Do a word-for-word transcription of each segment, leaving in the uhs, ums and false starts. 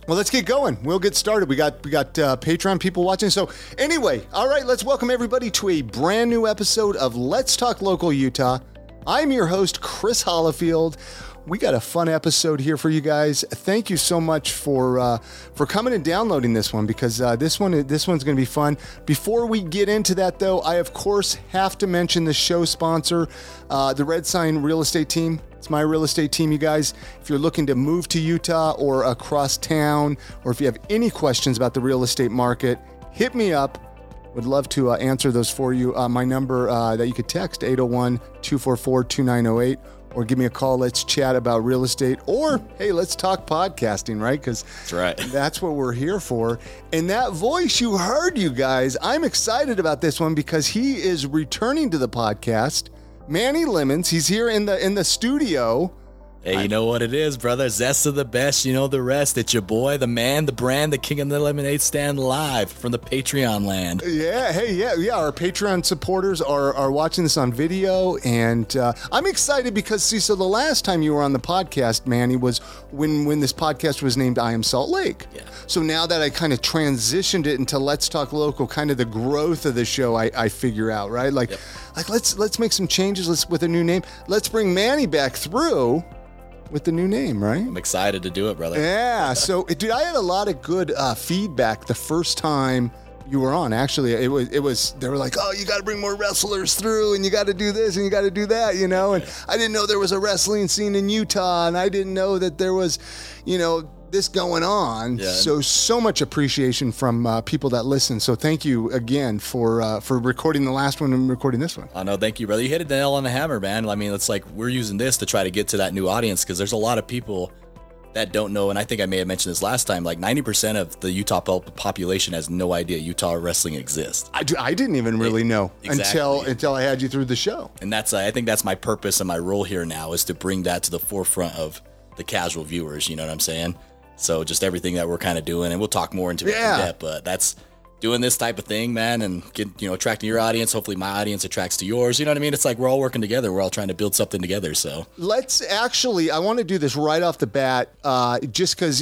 Well, let's get going. We'll get started. We got we got uh, Patreon people watching. So anyway, all right, let's welcome everybody to a brand new episode of Let's Talk Local Utah. I'm your host, Chris Hollifield. We got a fun episode here for you guys. Thank you so much for uh, for coming and downloading this one, because uh, this one this one's going to be fun. Before we get into that, though, I of course have to mention the show sponsor, uh, the Red Sign Real Estate Team. It's my real estate team, you guys. If you're looking to move to Utah or across town, or if you have any questions about the real estate market, hit me up. Would love to uh, answer those for you. Uh, my number uh, that you could text, eight oh one, two four four, two nine oh eight. Or give me a call. Let's chat about real estate. Or, hey, let's talk podcasting, right? Because that's right. That's what we're here for. And that voice you heard, you guys, I'm excited about this one because he is returning to the podcast. Manny Lemons. He's here in the in the studio. Hey, you know what it is, brother? Zest of the best, you know the rest. It's your boy, the man, the brand, the king of the lemonade stand, live from the Patreon land. Yeah, hey, yeah, yeah. Our Patreon supporters are are watching this on video, and uh, I'm excited because, see, so the last time you were on the podcast, Manny, was when when this podcast was named I Am Salt Lake. Yeah. So now that I kind of transitioned it into Let's Talk Local, kind of the growth of the show, I, I figure out, right? Like, yep. like let's let's make some changes. Let's with a new name. Let's bring Manny back through with the new name, right? I'm excited to do it, brother. Yeah. So, dude, I had a lot of good uh, feedback the first time you were on. Actually, it was, it was, they were like, oh, you got to bring more wrestlers through, and you got to do this, and you got to do that, you know? And I didn't know there was a wrestling scene in Utah, and I didn't know that there was, you know, this going on. Yeah. So, so much appreciation from uh, people that listen. So thank you again for uh, for recording the last one and recording this one. Oh, no, thank you, brother. You hit it the nail on the hammer, man. I mean, it's like we're using this to try to get to that new audience, because there's a lot of people that don't know, and I think I may have mentioned this last time, like ninety percent of the Utah population has no idea Utah wrestling exists. I, do, I didn't even really know exactly. until until I had you through the show. And that's uh, I think that's my purpose and my role here now, is to bring that to the forefront of the casual viewers, you know what I'm saying? So just everything that we're kind of doing, and we'll talk more into it yeah. in depth, but that's doing this type of thing, man, and get, you know, attracting your audience. Hopefully my audience attracts to yours. You know what I mean? It's like we're all working together. We're all trying to build something together. So let's actually, I want to do this right off the bat, uh, just because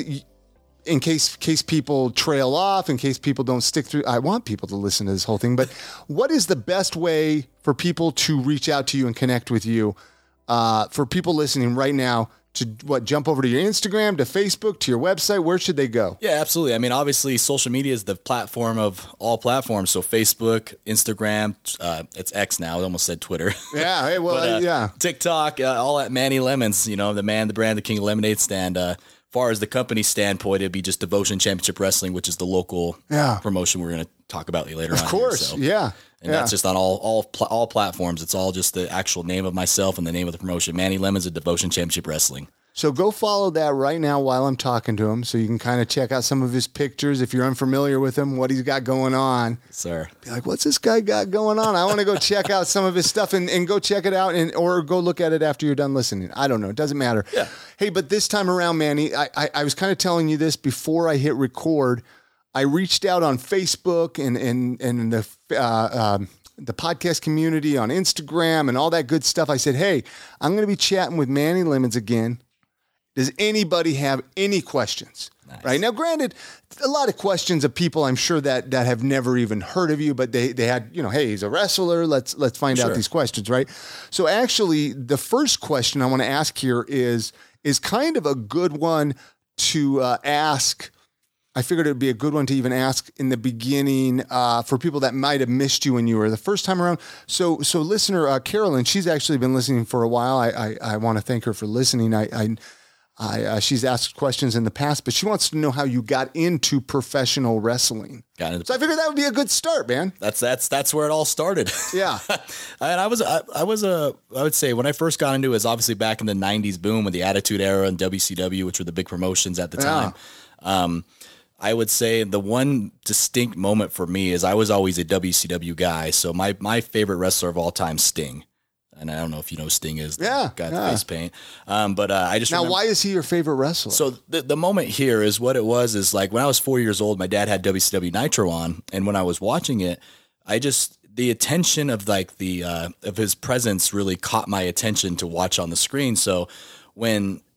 in case case people trail off, in case people don't stick through, I want people to listen to this whole thing. But what is the best way for people to reach out to you and connect with you? Uh, for people listening right now, to what, jump over to your Instagram, to Facebook, to your website? Where should they go? Yeah, absolutely. I mean, obviously, social media is the platform of all platforms. So Facebook, Instagram, uh, it's X now. I almost said Twitter. Yeah, hey, well, but, uh, yeah. TikTok, uh, all at Manny Lemons, you know, the man, the brand, the king of lemonade stand. Uh, as far as the company standpoint, it'd be just Devotion Championship Wrestling, which is the local yeah. promotion we're going to talk about later on. Of course, here, so. yeah. And yeah. that's just on all all pl- all platforms. It's all just the actual name of myself and the name of the promotion, Manny Lemons at Devotion Championship Wrestling. So go follow that right now while I'm talking to him, so you can kind of check out some of his pictures. If you're unfamiliar with him, what he's got going on. Sir. Be like, what's this guy got going on? I want to go check out some of his stuff and, and go check it out, and or go look at it after you're done listening. I don't know. It doesn't matter. Yeah. Hey, but this time around, Manny, I, I, I was kind of telling you this before I hit record. I reached out on Facebook and, and, and the uh, um, the podcast community on Instagram and all that good stuff. I said, hey, I'm going to be chatting with Manny Lemons again. Does anybody have any questions? Nice. Right now, granted, a lot of questions of people I'm sure that that have never even heard of you, but they they had, you know, hey, he's a wrestler. Let's let's find sure. out these questions, right? So actually, the first question I want to ask here is is kind of a good one to uh, ask. I figured it would be a good one to even ask in the beginning uh, for people that might have missed you when you were the first time around. So, so listener uh, Carolyn, she's actually been listening for a while. I I, I want to thank her for listening. I. I I, uh, she's asked questions in the past, but she wants to know how you got into professional wrestling. Got into- so I figured that would be a good start, man. That's that's that's where it all started. Yeah, and I was I, I was a I would say when I first got into it was obviously back in the nineties boom with the Attitude Era and W C W, which were the big promotions at the time. Yeah. Um, I would say the one distinct moment for me is I was always a W C W guy. So my my favorite wrestler of all time, Sting. And I don't know if you know who Sting is. Yeah. Got yeah. the face paint. Um, but uh, I just Now, remember, why is he your favorite wrestler? So the, the moment here is what it was is like when I was four years old, my dad had W C W Nitro on. And when I was watching it, I just, the attention of like the, uh, of his presence really caught my attention to watch on the screen. So when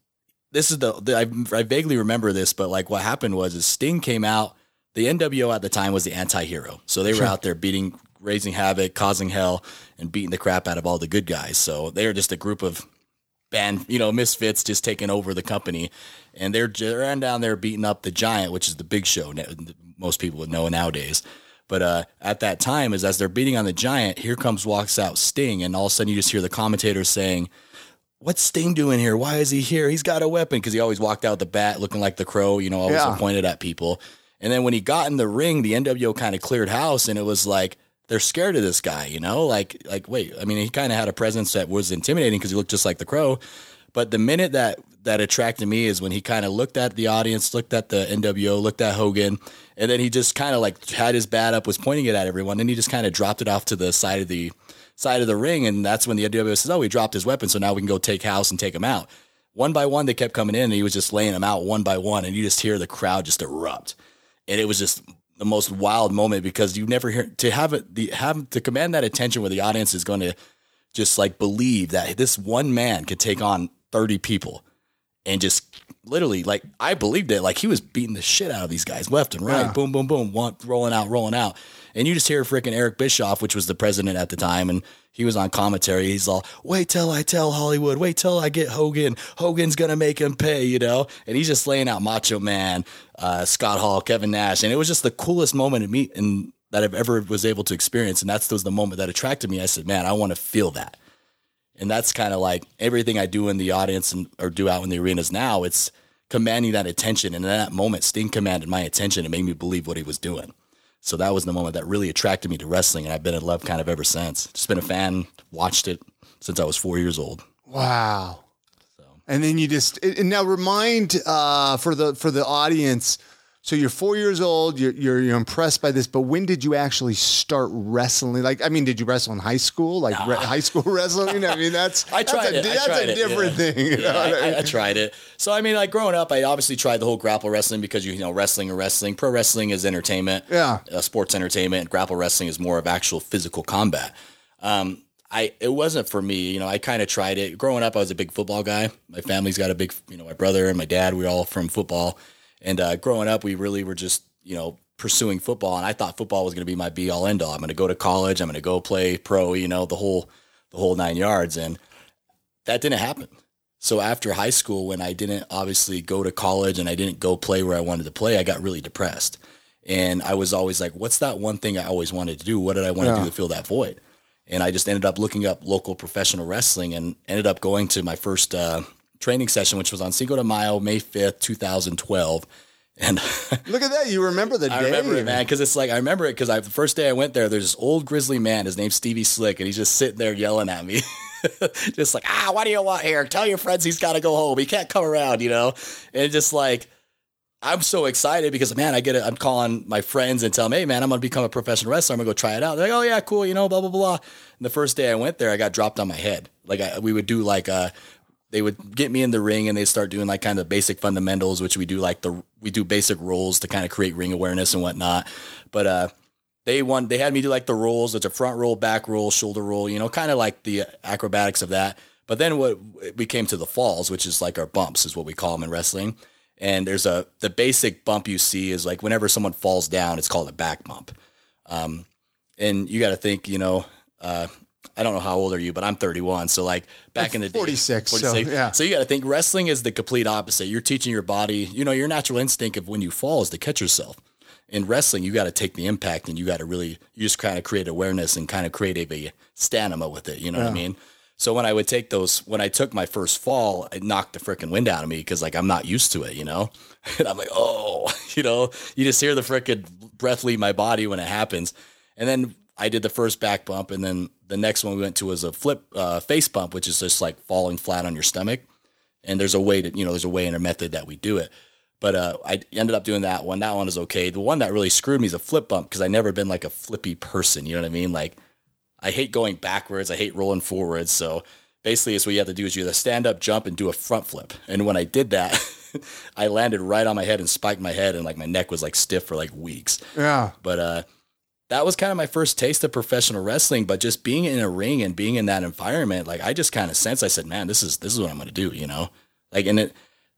this is the, the I, I vaguely remember this, but like what happened was is Sting came out. The N W O at the time was the anti-hero. So they were Sure. out there beating, raising havoc, causing hell, and beating the crap out of all the good guys. So they were just a group of band, you know, misfits just taking over the company. And they're around down there beating up the Giant, which is the Big Show. Most people would know nowadays. But uh, at that time, is as they're beating on the Giant, here comes, walks out Sting. And all of a sudden you just hear the commentators saying, what's Sting doing here? Why is he here? He's got a weapon. Because he always walked out with the bat looking like the Crow, you know, always Yeah. pointed at people. And then when he got in the ring, the N W O kind of cleared house, and it was like, they're scared of this guy, you know, like, like, wait, I mean, he kind of had a presence that was intimidating because he looked just like the Crow. But the minute that, that attracted me is when he kind of looked at the audience, looked at the N W O, looked at Hogan, and then he just kind of like had his bat up, was pointing it at everyone. And he just kind of dropped it off to the side of the side of the ring. And that's when the N W O says, oh, he dropped his weapon. So now we can go take house and take him out. One by one, they kept coming in, and he was just laying them out one by one. And you just hear the crowd just erupt. And it was just the most wild moment because you never hear to have it, the have to command that attention where the audience is going to just like believe that this one man could take on thirty people and just literally like, I believed it. Like he was beating the shit out of these guys left and right. Yeah. Boom, boom, boom, one, rolling out, rolling out. And you just hear freaking Eric Bischoff, which was the president at the time. And he was on commentary. He's all, wait till I tell Hollywood, wait till I get Hogan. Hogan's going to make him pay, you know? And he's just laying out Macho Man, uh, Scott Hall, Kevin Nash. And it was just the coolest moment to meet and that I've ever was able to experience. And that's was the moment that attracted me. I said, man, I want to feel that. And that's kind of like everything I do in the audience and or do out in the arenas now. It's commanding that attention. And in that moment, Sting commanded my attention and made me believe what he was doing. So that was the moment that really attracted me to wrestling. And I've been in love kind of ever since. Just been a fan, watched it since I was four years old. Wow. So. And then you just, and now remind uh, for the, for the audience, so you're four years old, you're, you're, you're impressed by this, but when did you actually start wrestling? Like, I mean, did you wrestle in high school? Like nah. re- high school wrestling? I mean, that's, I tried that's a, it. that's tried a it. different yeah. thing. You yeah, know I, I, mean? I, I tried it. So, I mean, like growing up, I obviously tried the whole grapple wrestling because, you, you know, wrestling or wrestling, pro wrestling is entertainment. Yeah. Uh, sports entertainment. And grapple wrestling is more of actual physical combat. Um, I, it wasn't for me, you know, I kind of tried it. Growing up, I was a big football guy. My family's got a big, you know, my brother and my dad, we were all from football. And uh, growing up, we really were just, you know, pursuing football. And I thought football was going to be my be all end all. I'm going to go to college. I'm going to go play pro, you know, the whole, the whole nine yards. And that didn't happen. So after high school, when I didn't obviously go to college and I didn't go play where I wanted to play, I got really depressed. And I was always like, what's that one thing I always wanted to do? What did I want yeah. to do to fill that void? And I just ended up looking up local professional wrestling and ended up going to my first uh, training session, which was on Cinco de Mayo, May fifth, twenty twelve. And look at that. You remember the I day. I remember it, man. Cause it's like, I remember it. Cause I, the first day I went there, there's this old grizzly man. His name's Stevie Slick. And he's just sitting there yelling at me. Just like, ah, what do you want here? Tell your friends he's got to go home. He can't come around, you know? And just like, I'm so excited because, man, I get it. I'm calling my friends and tell them, hey, man, I'm going to become a professional wrestler. I'm going to go try it out. They're like, oh, yeah, cool, you know, blah, blah, blah. And the first day I went there, I got dropped on my head. Like, I, we would do like, uh, they would get me in the ring and they'd start doing like kind of basic fundamentals, which we do like the, we do basic rolls to kind of create ring awareness and whatnot. But, uh, They won. They had me do like the rolls. It's a front roll, back roll, shoulder roll, you know, kind of like the acrobatics of that. But then what we came to the falls, which is like our bumps is what we call them in wrestling. And there's a, the basic bump you see is like whenever someone falls down, it's called a back bump. Um, and you got to think, you know, uh, I don't know how old are you, but I'm thirty-one. So like back in the day, forty-six. So, yeah. So you got to think wrestling is the complete opposite. You're teaching your body, you know, your natural instinct of when you fall is to catch yourself. In wrestling, you got to take the impact and you got to really, you just kind of create awareness and kind of create a, a stamina with it. You know yeah. what I mean? So when I would take those, when I took my first fall, it knocked the freaking wind out of me because like I'm not used to it, you know? And I'm like, oh, you know, you just hear the freaking breath leave my body when it happens. And then I did the first back bump. And then the next one we went to was a flip uh, face bump, which is just like falling flat on your stomach. And there's a way to, you know, there's a way and a method that we do it. But uh, I ended up doing that one. That one is okay. The one that really screwed me is a flip bump because I never been like a flippy person. You know what I mean? Like I hate going backwards. I hate rolling forwards. So basically it's what you have to do is you have to stand up, jump, and do a front flip. And when I did that, I landed right on my head and spiked my head and like my neck was like stiff for like weeks. Yeah. But uh, that was kind of my first taste of professional wrestling. But just being in a ring and being in that environment, like I just kind of sensed, I said, man, this is, this is what I'm going to do, you know? Like, and it,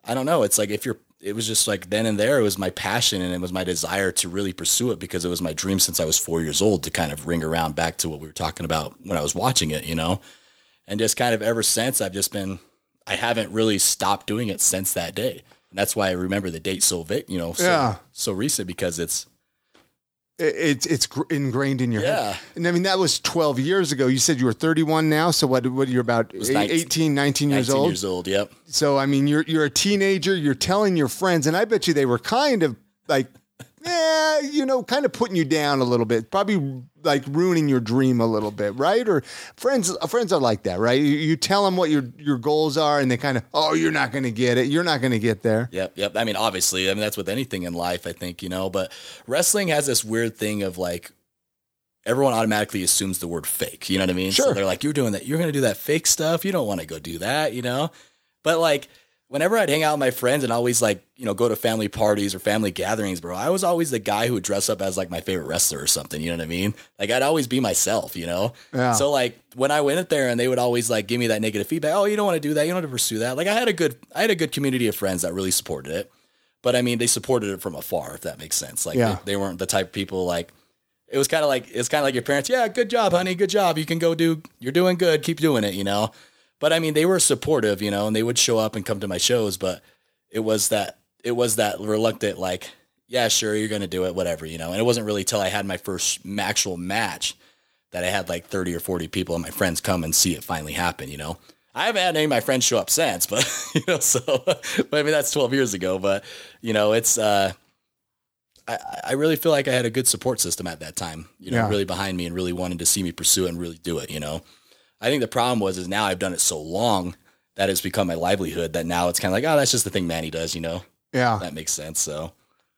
I don't know. It's like if you're, it was just like then and there, it was my passion and it was my desire to really pursue it because it was my dream since I was four years old to kind of ring around back to what we were talking about when I was watching it, you know, and just kind of ever since I've just been, I haven't really stopped doing it since that day. And that's why I remember the date so, you know, so, yeah. so recent because it's, It's it's ingrained in your yeah. head. And I mean, that was twelve years ago. You said you were thirty-one now. So what, what you're about eighteen, nineteen years old? nineteen years old, yep. So, I mean, you're you're a teenager. You're telling your friends, and I bet you they were kind of like, yeah, you know, kind of putting you down a little bit, probably like ruining your dream a little bit, right? Or friends friends are like that, right? You, you tell them what your, your goals are, and they kind of, oh, you're not going to get it. You're not going to get there. Yep, yep. I mean, obviously, I mean, that's with anything in life, I think, you know, but wrestling has this weird thing of like, everyone automatically assumes the word fake, you know what I mean? Sure. So they're like, you're doing that. You're going to do that fake stuff. You don't want to go do that, you know? But like, whenever I'd hang out with my friends and always like, you know, go to family parties or family gatherings, bro, I was always the guy who would dress up as like my favorite wrestler or something. You know what I mean? Like I'd always be myself, you know? Yeah. So like when I went in there and they would always like give me that negative feedback. Oh, you don't want to do that. You don't want to pursue that. Like I had a good, I had a good community of friends that really supported it, but I mean, they supported it from afar, if that makes sense. Like yeah. they, they weren't the type of people like, it was kind of like, it's kind of like your parents. Yeah, good job, honey. Good job. You can go do, you're doing good. Keep doing it, you know? But I mean, they were supportive, you know, and they would show up and come to my shows, but it was that, it was that reluctant, like, yeah, sure, you're going to do it, whatever, you know? And it wasn't really till I had my first actual match that I had like thirty or forty people and my friends come and see it finally happen, you know? I haven't had any of my friends show up since, but, you know, so, but I mean, that's twelve years ago, but, you know, it's, uh, I, I really feel like I had a good support system at that time, you know, yeah. really behind me and really wanted to see me pursue it and really do it, you know? I think the problem was, is now I've done it so long that it's become my livelihood that now it's kind of like, oh, that's just the thing Manny does, you know? Yeah. That makes sense. So.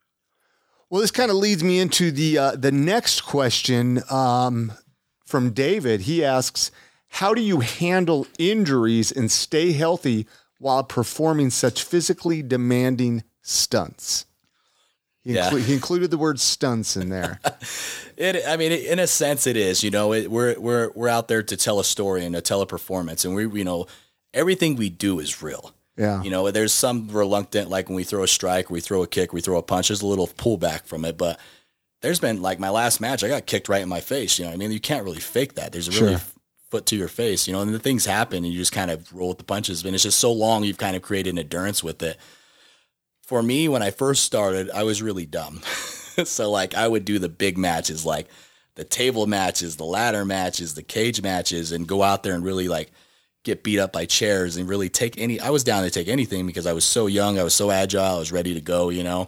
Well, this kind of leads me into the, uh, the next question, um, from David. He asks, how do you handle injuries and stay healthy while performing such physically demanding stunts? He, yeah. inclu- he included the word stunts in there. It, I mean, it, in a sense it is, you know, it, we're, we're, we're out there to tell a story and to tell a performance, and we, you know, everything we do is real. Yeah. You know, there's some reluctant, like when we throw a strike, we throw a kick, we throw a punch, there's a little pullback from it, but there's been like my last match, I got kicked right in my face. You know what I mean? You can't really fake that. There's a really Sure. foot to your face, you know, and the things happen and you just kind of roll with the punches. And it's just so long, you've kind of created an endurance with it. For me, when I first started, I was really dumb. So like I would do the big matches, like the table matches, the ladder matches, the cage matches, and go out there and really like get beat up by chairs and really take any, I was down to take anything because I was so young. I was so agile. I was ready to go, you know?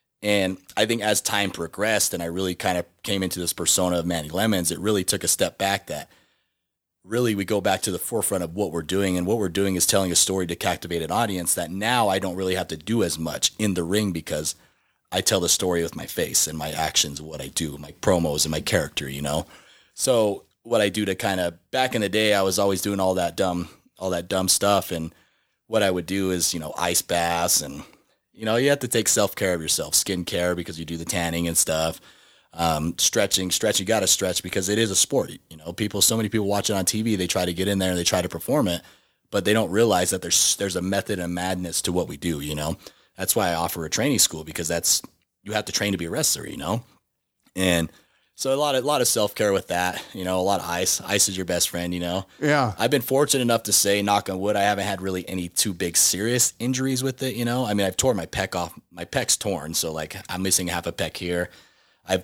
And I think as time progressed and I really kind of came into this persona of Manny Lemons, it really took a step back that really we go back to the forefront of what we're doing. And what we're doing is telling a story to captivate an audience that now I don't really have to do as much in the ring because I tell the story with my face and my actions, what I do, my promos and my character, you know? So what I do to kind of, back in the day, I was always doing all that dumb, all that dumb stuff. And what I would do is, you know, ice baths and, you know, you have to take self-care of yourself, skin care because you do the tanning and stuff. Um, stretching, stretch, you got to stretch because it is a sport. You know, people, so many people watch it on T V, they try to get in there and they try to perform it, but they don't realize that there's, there's a method and madness to what we do, you know? That's why I offer a training school because that's, you have to train to be a wrestler, you know? And so a lot of, a lot of self-care with that, you know, a lot of ice, ice is your best friend, you know? Yeah. I've been fortunate enough to say, knock on wood, I haven't had really any too big serious injuries with it, you know? I mean, I've torn my pec off, my pec's torn. So like I'm missing half a pec here. I've,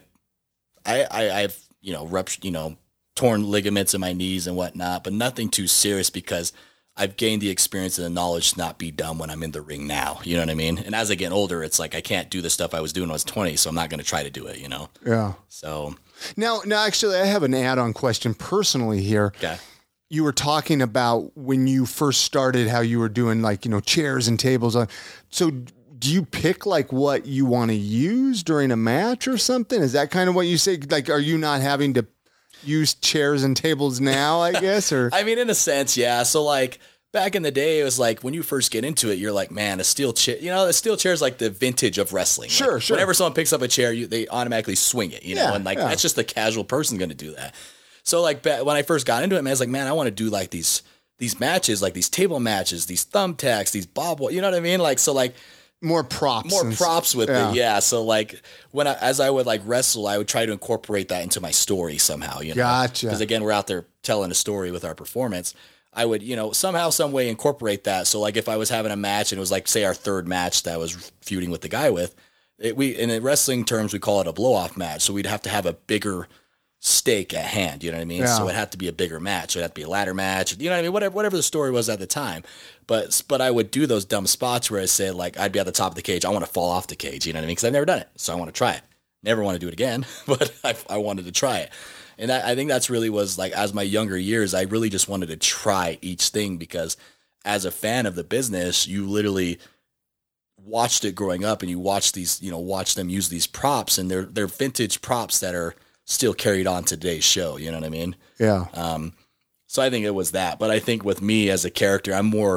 I, I, I've, you know, ruptured, you know, torn ligaments in my knees and whatnot, but nothing too serious because I've gained the experience and the knowledge to not be dumb when I'm in the ring now. You know what I mean? And as I get older, it's like I can't do the stuff I was doing when I was twenty, so I'm not going to try to do it, you know? Yeah. So. Now, now, actually, I have an add-on question personally here. Okay. You were talking about when you first started, how you were doing like, you know, chairs and tables. On. So do you pick like what you want to use during a match or something? Is that kind of what you say? Like, are you not having to use chairs and tables now, I guess? Or I mean, in a sense, yeah. So like back in the day, it was like when you first get into it, you're like, man, a steel chair, you know, a steel chair is like the vintage of wrestling. Sure, like, sure. Whenever someone picks up a chair, you, they automatically swing it, you know, Yeah, and like, yeah. that's just the casual person going to do that. So like when I first got into it, man, I was like, man, I want to do like these these matches, like these table matches, these thumbtacks, these bob, you know what I mean? Like, so like more props, more props with yeah. it. Yeah. So like when I, as I would like wrestle, I would try to incorporate that into my story somehow, you know, gotcha. Because again, we're out there telling a story with our performance. I would, you know, somehow, some way incorporate that. So like if I was having a match and it was like, say our third match that I was feuding with the guy with, it, we, in wrestling terms, we call it a blow off match. So we'd have to have a bigger stake at hand, you know what I mean? Yeah. So it had to be a bigger match. It had to be a ladder match, you know what I mean? Whatever, whatever the story was at the time. But, but I would do those dumb spots where I said, like, I'd be at the top of the cage. I want to fall off the cage, you know what I mean? Cause I've never done it. So I want to try it. Never want to do it again, but I, I wanted to try it. And I, I think that's really was like, as my younger years, I really just wanted to try each thing because as a fan of the business, you literally watched it growing up and you watch these, you know, watch them use these props and they're, they're vintage props that are still carried on today's show. You know what I mean? Yeah. Um, so I think it was that, but I think with me as a character, I'm more,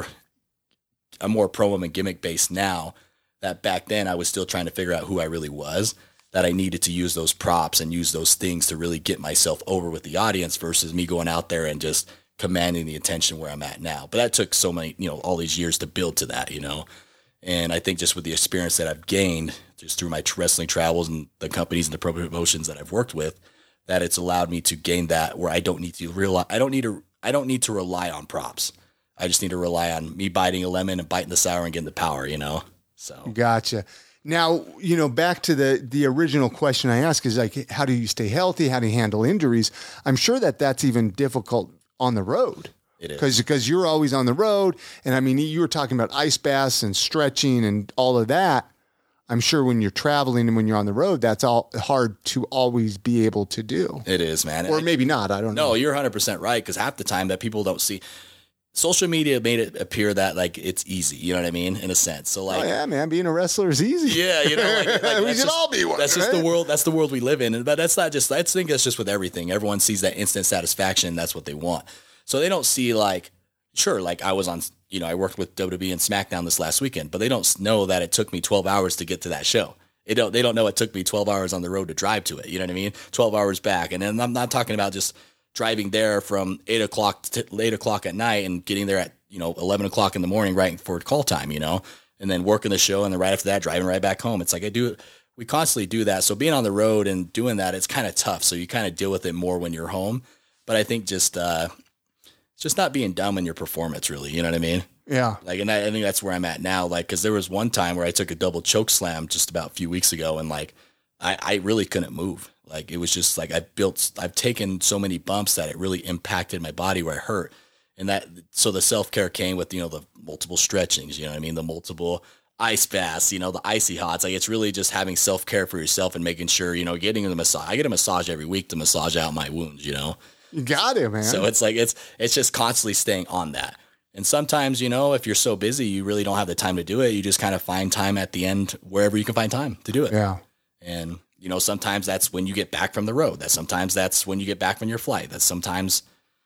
I'm more promo and gimmick based now. That back then I was still trying to figure out who I really was, that I needed to use those props and use those things to really get myself over with the audience versus me going out there and just commanding the attention where I'm at now. But that took so many, you know, all these years to build to that, you know? And I think just with the experience that I've gained just through my wrestling travels and the companies and the promotions that I've worked with, that it's allowed me to gain that where I don't need to realize, I don't need to, I don't need to rely on props. I just need to rely on me biting a lemon and biting the sour and getting the power, you know? So. Gotcha. Now, you know, back to the, the original question I asked is like, how do you stay healthy? How do you handle injuries? I'm sure that that's even difficult on the road. It is. Because because you're always on the road. And I mean, you were talking about ice baths and stretching and all of that. I'm sure when you're traveling and when you're on the road, that's all hard to always be able to do. It is, man. Or maybe not. I don't know. No, you're one hundred percent right. Because half the time that people don't see, social media made it appear that like it's easy. You know what I mean? In a sense. So like, oh, yeah, man, being a wrestler is easy. Yeah, you know, like, like we should just, all be one. That's right? just the world. That's the world we live in. And but that's not just. I think that's just with everything. Everyone sees that instant satisfaction. That's what they want. So they don't see like. Sure, like I was on, you know, I worked with W W E and SmackDown this last weekend, but they don't know that it took me twelve hours to get to that show. They don't, they don't know it took me twelve hours on the road to drive to it. You know what I mean? twelve hours back. And then I'm not talking about just driving there from eight o'clock to eight o'clock at night and getting there at, you know, eleven o'clock in the morning, right for call time, you know, and then working the show. And then right after that, driving right back home. It's like I do, we constantly do that. So being on the road and doing that, it's kind of tough. So you kind of deal with it more when you're home. But I think just, uh, just not being dumb in your performance, really. You know what I mean? Yeah. Like, and I, I think that's where I'm at now. Like, because there was one time where I took a double choke slam just about a few weeks ago, and like, I, I really couldn't move. Like, it was just like I built, I've taken so many bumps that it really impacted my body where I hurt, and that so the self care came with you know the multiple stretchings. You know what I mean? The multiple ice baths. You know, the icy hots. Like, it's really just having self care for yourself and making sure you know getting the massage. I get a massage every week to massage out my wounds. You know. You got it, man. So it's like, it's, it's just constantly staying on that. And sometimes, you know, if you're so busy, you really don't have the time to do it. You just kind of find time at the end, wherever you can find time to do it. Yeah. And, you know, sometimes that's when you get back from the road. That sometimes that's when you get back from your flight. That's sometimes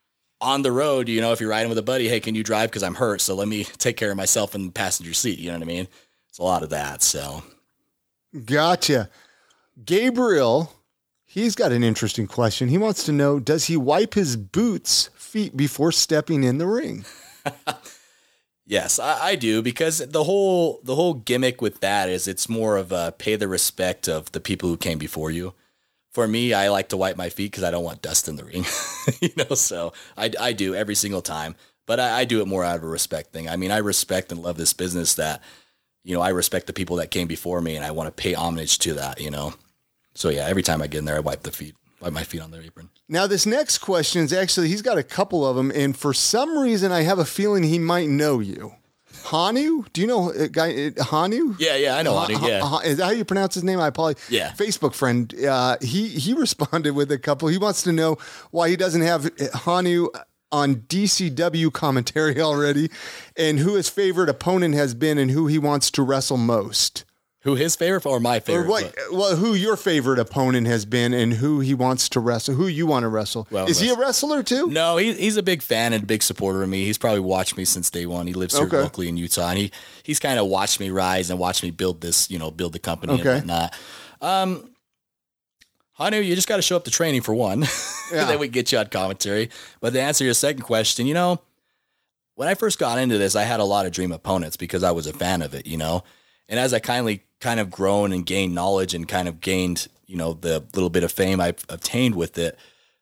on the road, you know, if you're riding with a buddy, hey, can you drive? Cause I'm hurt. So let me take care of myself in the passenger seat. You know what I mean? It's a lot of that. So. Gotcha. Gabriel. He's got an interesting question. He wants to know, does he wipe his boots feet before stepping in the ring? Yes, I, I do, because the whole the whole gimmick with that is it's more of a pay the respect of the people who came before you. For me, I like to wipe my feet because I don't want dust in the ring, you know. So I, I do every single time, but I, I do it more out of a respect thing. I mean, I respect and love this business that, you know, I respect the people that came before me, and I want to pay homage to that, you know. So yeah, every time I get in there, I wipe the feet, wipe my feet on their apron. Now this next question is actually, he's got a couple of them, and for some reason, I have a feeling he might know you. Hanu? Do you know a guy, Hanu? Yeah, yeah, I know ha- Hanu, yeah. Ha- is that how you pronounce his name? I apologize. Yeah. Facebook friend, uh, he, he responded with a couple. He wants to know why he doesn't have Hanu on D C W commentary already, and who his favorite opponent has been and who he wants to wrestle most. Who his favorite or my favorite? Or what? Well, who your favorite opponent has been and who he wants to wrestle, who you want to wrestle. Well, is he a wrestler too? No, he, he's a big fan and a big supporter of me. He's probably watched me since day one. He lives here okay. locally in Utah, and he he's kind of watched me rise and watched me build this, you know, build the company okay. and whatnot. Um, Hanu, you just got to show up to training for one, yeah. then we get you on commentary. But to answer your second question, you know, when I first got into this, I had a lot of dream opponents because I was a fan of it, you know. And as I kindly kind of grown and gained knowledge and kind of gained, you know, the little bit of fame I've obtained with it,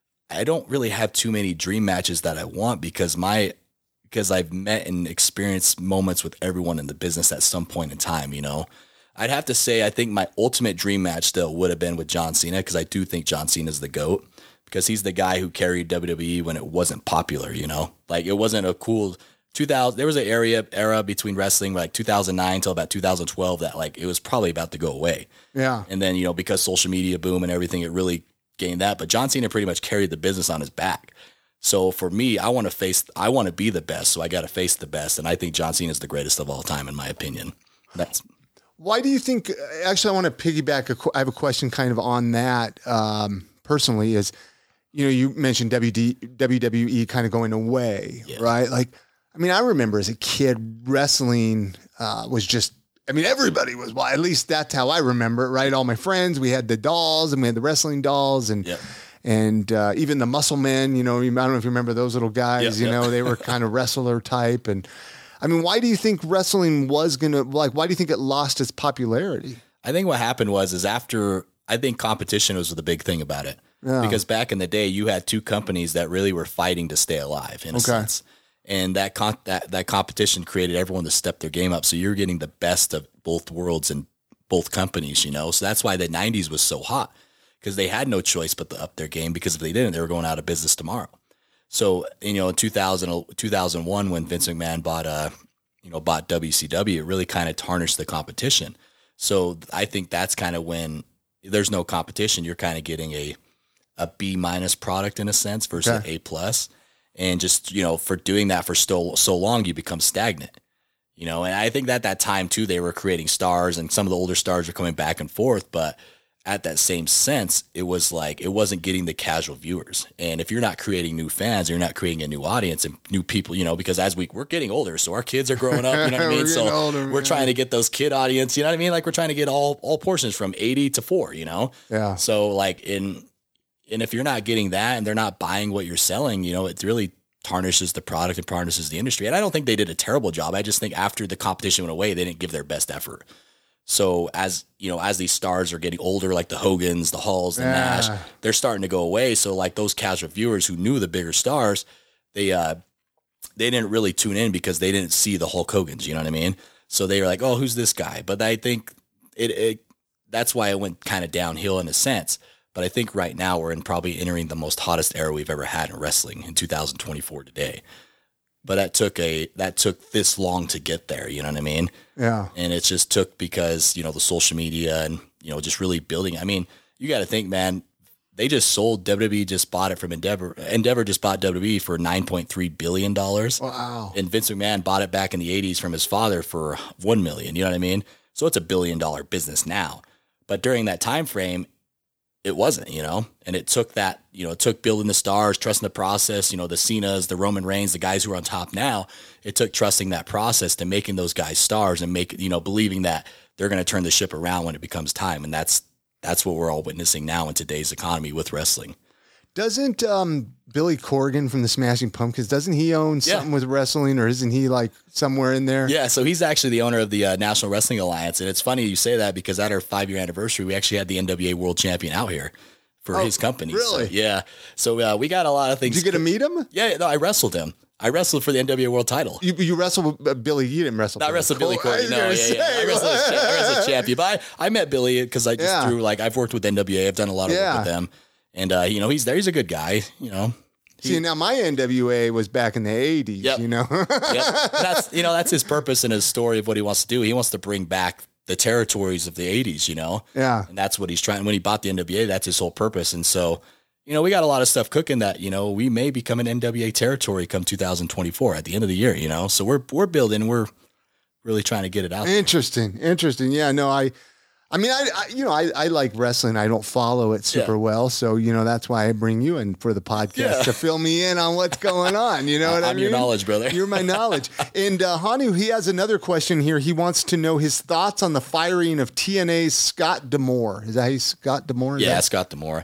I don't really have too many dream matches that I want because my because I've met and experienced moments with everyone in the business at some point in time, you know. I'd have to say I think my ultimate dream match still would have been with John Cena because I do think John Cena is the GOAT because he's the guy who carried W W E when it wasn't popular, you know. Like it wasn't a cool two thousand. There was an area era between wrestling like two thousand nine till about two thousand twelve that like it was probably about to go away. Yeah. And then, you know, because social media boom and everything, it really gained that. But John Cena pretty much carried the business on his back. So for me, I want to face, I want to be the best. So I got to face the best. And I think John Cena is the greatest of all time, in my opinion. That's why do you think, actually, I want to piggyback. A, I have a question kind of on that um, personally is, you know, you mentioned W W E kind of going away, yeah. right? Like, I mean, I remember as a kid, wrestling uh, was just, I mean, everybody was, well, at least that's how I remember it, right? All my friends, we had the dolls and we had the wrestling dolls and, yeah. and uh, even the muscle men, you know, I don't know if you remember those little guys, yeah, you yeah. know, they were kind of wrestler type. And I mean, why do you think wrestling was going to, like, why do you think it lost its popularity? I think what happened was, is after, I think competition was the big thing about it. Yeah. Because back in the day, you had two companies that really were fighting to stay alive in a okay. sense. And that, con- that that competition created everyone to step their game up. So you're getting the best of both worlds and both companies, you know. So that's why the nineties was so hot because they had no choice but to up their game because if they didn't, they were going out of business tomorrow. So, you know, in two thousand, two thousand one, when Vince McMahon bought, uh, you know, bought W C W, it really kind of tarnished the competition. So I think that's kind of when there's no competition, you're kind of getting a a B minus product in a sense versus okay. an A plus. And just, you know, for doing that for so, so long, you become stagnant, you know, and I think that that time too, they were creating stars and some of the older stars were coming back and forth. But at that same sense, it was like, it wasn't getting the casual viewers. And if you're not creating new fans, you're not creating a new audience and new people, you know, because as we, we're getting older, so our kids are growing up, you know what I mean? So older, we're trying to get those kid audience, you know what I mean? Like we're trying to get all, all portions from eighty to four, you know? Yeah. So like in, And if you're not getting that and they're not buying what you're selling, you know, it really tarnishes the product and tarnishes the industry. And I don't think they did a terrible job. I just think after the competition went away, they didn't give their best effort. So as, you know, as these stars are getting older, like the Hogans, the Halls, the yeah. Nash, they're starting to go away. So like those casual viewers who knew the bigger stars, they, uh, they didn't really tune in because they didn't see the Hulk Hogans, you know what I mean? So they were like, oh, who's this guy? But I think it, it that's why it went kind of downhill in a sense. But I think right now we're in probably entering the most hottest era we've ever had in wrestling in two thousand twenty-four today. But that took a that took this long to get there, you know what I mean? Yeah. And it just took because, you know, the social media and, you know, just really building. I mean, you got to think, man, they just sold W W E, just bought it from Endeavor. Endeavor just bought W W E for nine point three billion dollars. Wow. And Vince McMahon bought it back in the eighties from his father for one million dollars, you know what I mean? So it's a billion dollar business now. But during that time frame, it wasn't, you know, and it took that, you know, it took building the stars, trusting the process, you know, the Cenas, the Roman Reigns, the guys who are on top now, it took trusting that process to making those guys stars and make, you know, believing that they're going to turn the ship around when it becomes time. And that's, that's what we're all witnessing now in today's economy with wrestling. Doesn't um, Billy Corgan from the Smashing Pumpkins, doesn't he own yeah. something with wrestling or isn't he like somewhere in there? Yeah, so he's actually the owner of the uh, National Wrestling Alliance. And it's funny you say that because at our five-year anniversary, we actually had the N W A World Champion out here for oh, his company. Really? So, yeah. So uh, we got a lot of things. Did you get to meet him? Yeah, no, I wrestled him. I wrestled for the N W A World title. You, you wrestled with Billy. You didn't wrestle. Not wrestle Billy Corgan. No, yeah, yeah. I wrestled as, I wrestled as champion. But I, I met Billy because I just yeah. threw, like, I've worked with N W A. I've done a lot of yeah. work with them. And, uh, you know, he's there. He's a good guy, you know. He, See, now my N W A was back in the eighties, yep. you know. yep. That's, you know, that's his purpose and his story of what he wants to do. He wants to bring back the territories of the eighties, you know. Yeah. And that's what he's trying. When he bought the N W A, that's his whole purpose. And so, you know, we got a lot of stuff cooking that, you know, we may become an N W A territory come two thousand twenty-four at the end of the year, you know. So we're we're building. We're really trying to get it out Interesting. there. Interesting. Yeah, no, I... I mean, I, I you know, I, I like wrestling. I don't follow it super yeah. well. So, you know, that's why I bring you in for the podcast yeah. to fill me in on what's going on. You know what I'm I mean? your knowledge, brother. You're my knowledge. And uh, Hanu, he has another question here. He wants to know his thoughts on the firing of T N A's Scott D'Amore. Is that how Scott D'Amore? Yeah, that? Scott D'Amore.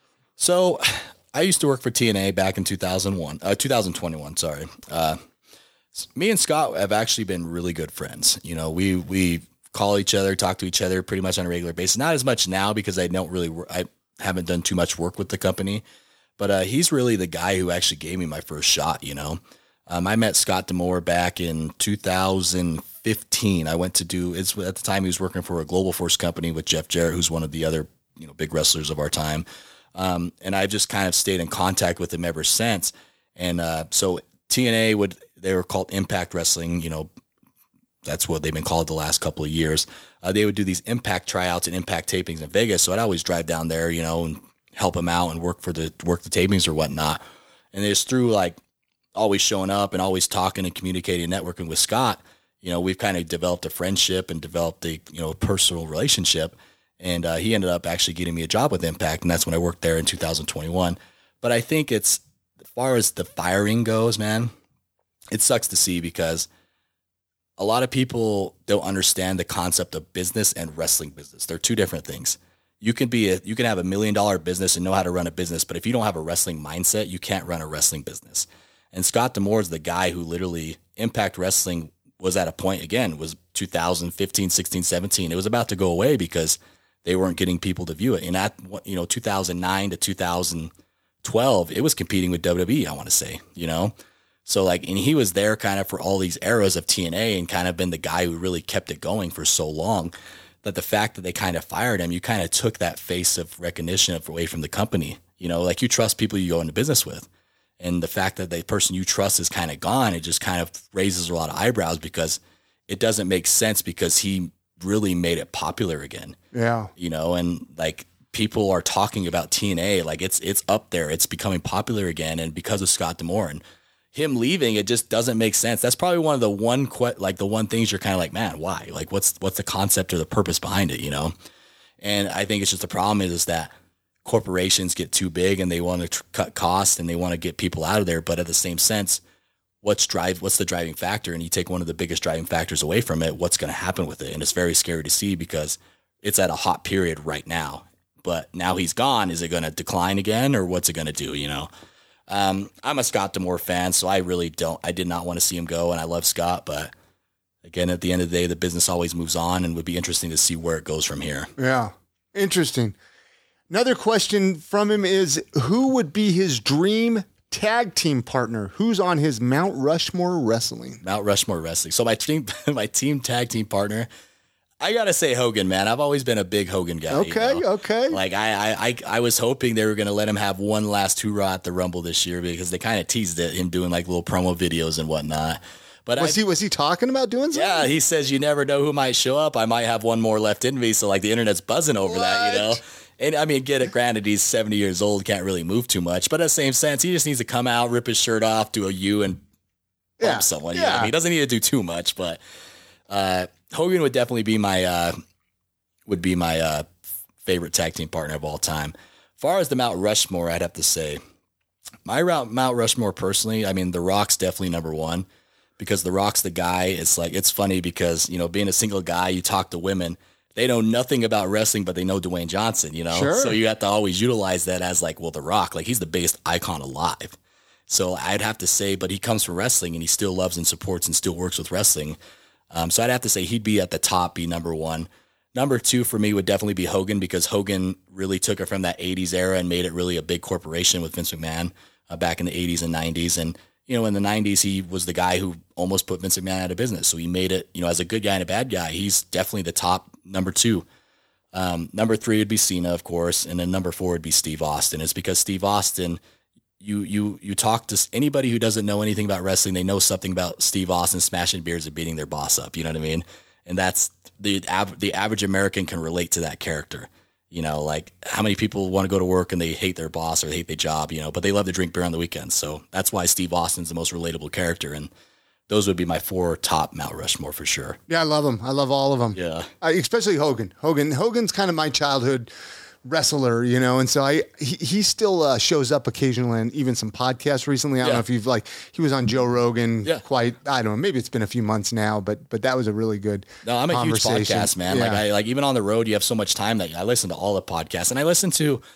So I used to work for T N A back in two thousand one, uh, two thousand twenty-one, sorry. Uh, Me and Scott have actually been really good friends. You know, we we call each other, talk to each other pretty much on a regular basis. Not as much now because I don't really, I haven't done too much work with the company. But uh, he's really the guy who actually gave me my first shot. You know, um, I met Scott D'Amore back in two thousand fifteen. I went to do. It's at the time he was working for a Global Force company with Jeff Jarrett, who's one of the other you know big wrestlers of our time. Um, and I've just kind of stayed in contact with him ever since. And uh, so T N A would. They were called Impact Wrestling, you know, that's what they've been called the last couple of years. Uh, they would do these Impact tryouts and Impact tapings in Vegas. So I'd always drive down there, you know, and help them out and work for the, work the tapings or whatnot. And just through like always showing up and always talking and communicating, and networking with Scott, you know, we've kind of developed a friendship and developed a, you know, personal relationship. And uh, he ended up actually getting me a job with Impact. And that's when I worked there in two thousand twenty-one. But I think it's, as far as the firing goes, man, it sucks to see because a lot of people don't understand the concept of business and wrestling business. They're two different things. You can be a, you can have a million dollar business and know how to run a business, but if you don't have a wrestling mindset, you can't run a wrestling business. And Scott D'Amore is the guy who literally Impact Wrestling was at a point, again, was two thousand fifteen, sixteen, seventeen. It was about to go away because they weren't getting people to view it. And at, you know, two thousand nine to two thousand twelve, it was competing with W W E, I want to say, you know? So like, and he was there kind of for all these eras of T N A and kind of been the guy who really kept it going for so long that the fact that they kind of fired him, you kind of took that face of recognition away from the company. You know, like you trust people you go into business with. And the fact that the person you trust is kind of gone, it just kind of raises a lot of eyebrows because it doesn't make sense because he really made it popular again. Yeah. You know, and like people are talking about T N A, like it's, it's up there. It's becoming popular again. And because of Scott D'Amore and him leaving, it just doesn't make sense. That's probably one of the one, que- like the one things you're kind of like, man, why? Like what's, what's the concept or the purpose behind it, you know? And I think it's just the problem is, is that corporations get too big and they want to tr- cut costs and they want to get people out of there. But at the same sense, what's drive, what's the driving factor? And you take one of the biggest driving factors away from it, what's going to happen with it? And it's very scary to see because it's at a hot period right now, but now he's gone. Is it going to decline again or what's it going to do? You know? Um, I'm a Scott D'Amore fan, so I really don't, I did not want to see him go, and I love Scott, but again, at the end of the day, the business always moves on and would be interesting to see where it goes from here. Yeah. Interesting. Another question from him is, who would be his dream tag team partner? Who's on his Mount Rushmore Wrestling? Mount Rushmore Wrestling. So my team, my team tag team partner, I gotta say Hogan, man. I've always been a big Hogan guy. Okay, you know? okay. Like I, I, I, I was hoping they were gonna let him have one last hoorah at the Rumble this year because they kind of teased it, him doing like little promo videos and whatnot. But was I, he was he talking about doing something? Yeah, he says you never know who might show up. I might have one more left in me, so like the internet's buzzing over what? that, you know. And I mean, get it. Granted, he's seventy years old, can't really move too much, but at the same sense, he just needs to come out, rip his shirt off, do a U, and bump yeah. someone. You yeah, know? I mean, he doesn't need to do too much, but uh, Hogan would definitely be my. Uh, would be my uh, favorite tag team partner of all time. As far as the Mount Rushmore, I'd have to say my route Mount Rushmore personally, I mean, The Rock's definitely number one because The Rock's the guy. It's like, it's funny because, you know, being a single guy, you talk to women, they know nothing about wrestling, but they know Dwayne Johnson, you know? Sure. So you have to always utilize that as like, well, The Rock, like he's the biggest icon alive. So I'd have to say, but he comes from wrestling and he still loves and supports and still works with wrestling. Um, so I'd have to say he'd be at the top, be number one. Number two for me would definitely be Hogan because Hogan really took it from that eighties era and made it really a big corporation with Vince McMahon uh, back in the eighties and nineties. And, you know, in the nineties, he was the guy who almost put Vince McMahon out of business. So he made it, you know, as a good guy and a bad guy, he's definitely the top number two. Um, number three would be Cena, of course. And then number four would be Steve Austin. It's because Steve Austin, you, you, you talk to anybody who doesn't know anything about wrestling, they know something about Steve Austin smashing beers and beating their boss up. You know what I mean? And that's the av- the average American can relate to that character. You know, like how many people want to go to work and they hate their boss or they hate their job, you know, but they love to drink beer on the weekends. So that's why Steve Austin's the most relatable character. And those would be my four top Mount Rushmore for sure. Yeah, I love them. I love all of them. Yeah. I, especially Hogan. Hogan. Hogan's kind of my childhood wrestler, you know, and so I he, he still uh, shows up occasionally and even some podcasts recently. I don't yeah. know if you've like he was on Joe Rogan yeah. quite I don't know, maybe it's been a few months now, but but that was a really good No, I'm a huge podcast man. Yeah. Like I like even on the road you have so much time that I listen to all the podcasts and I listen to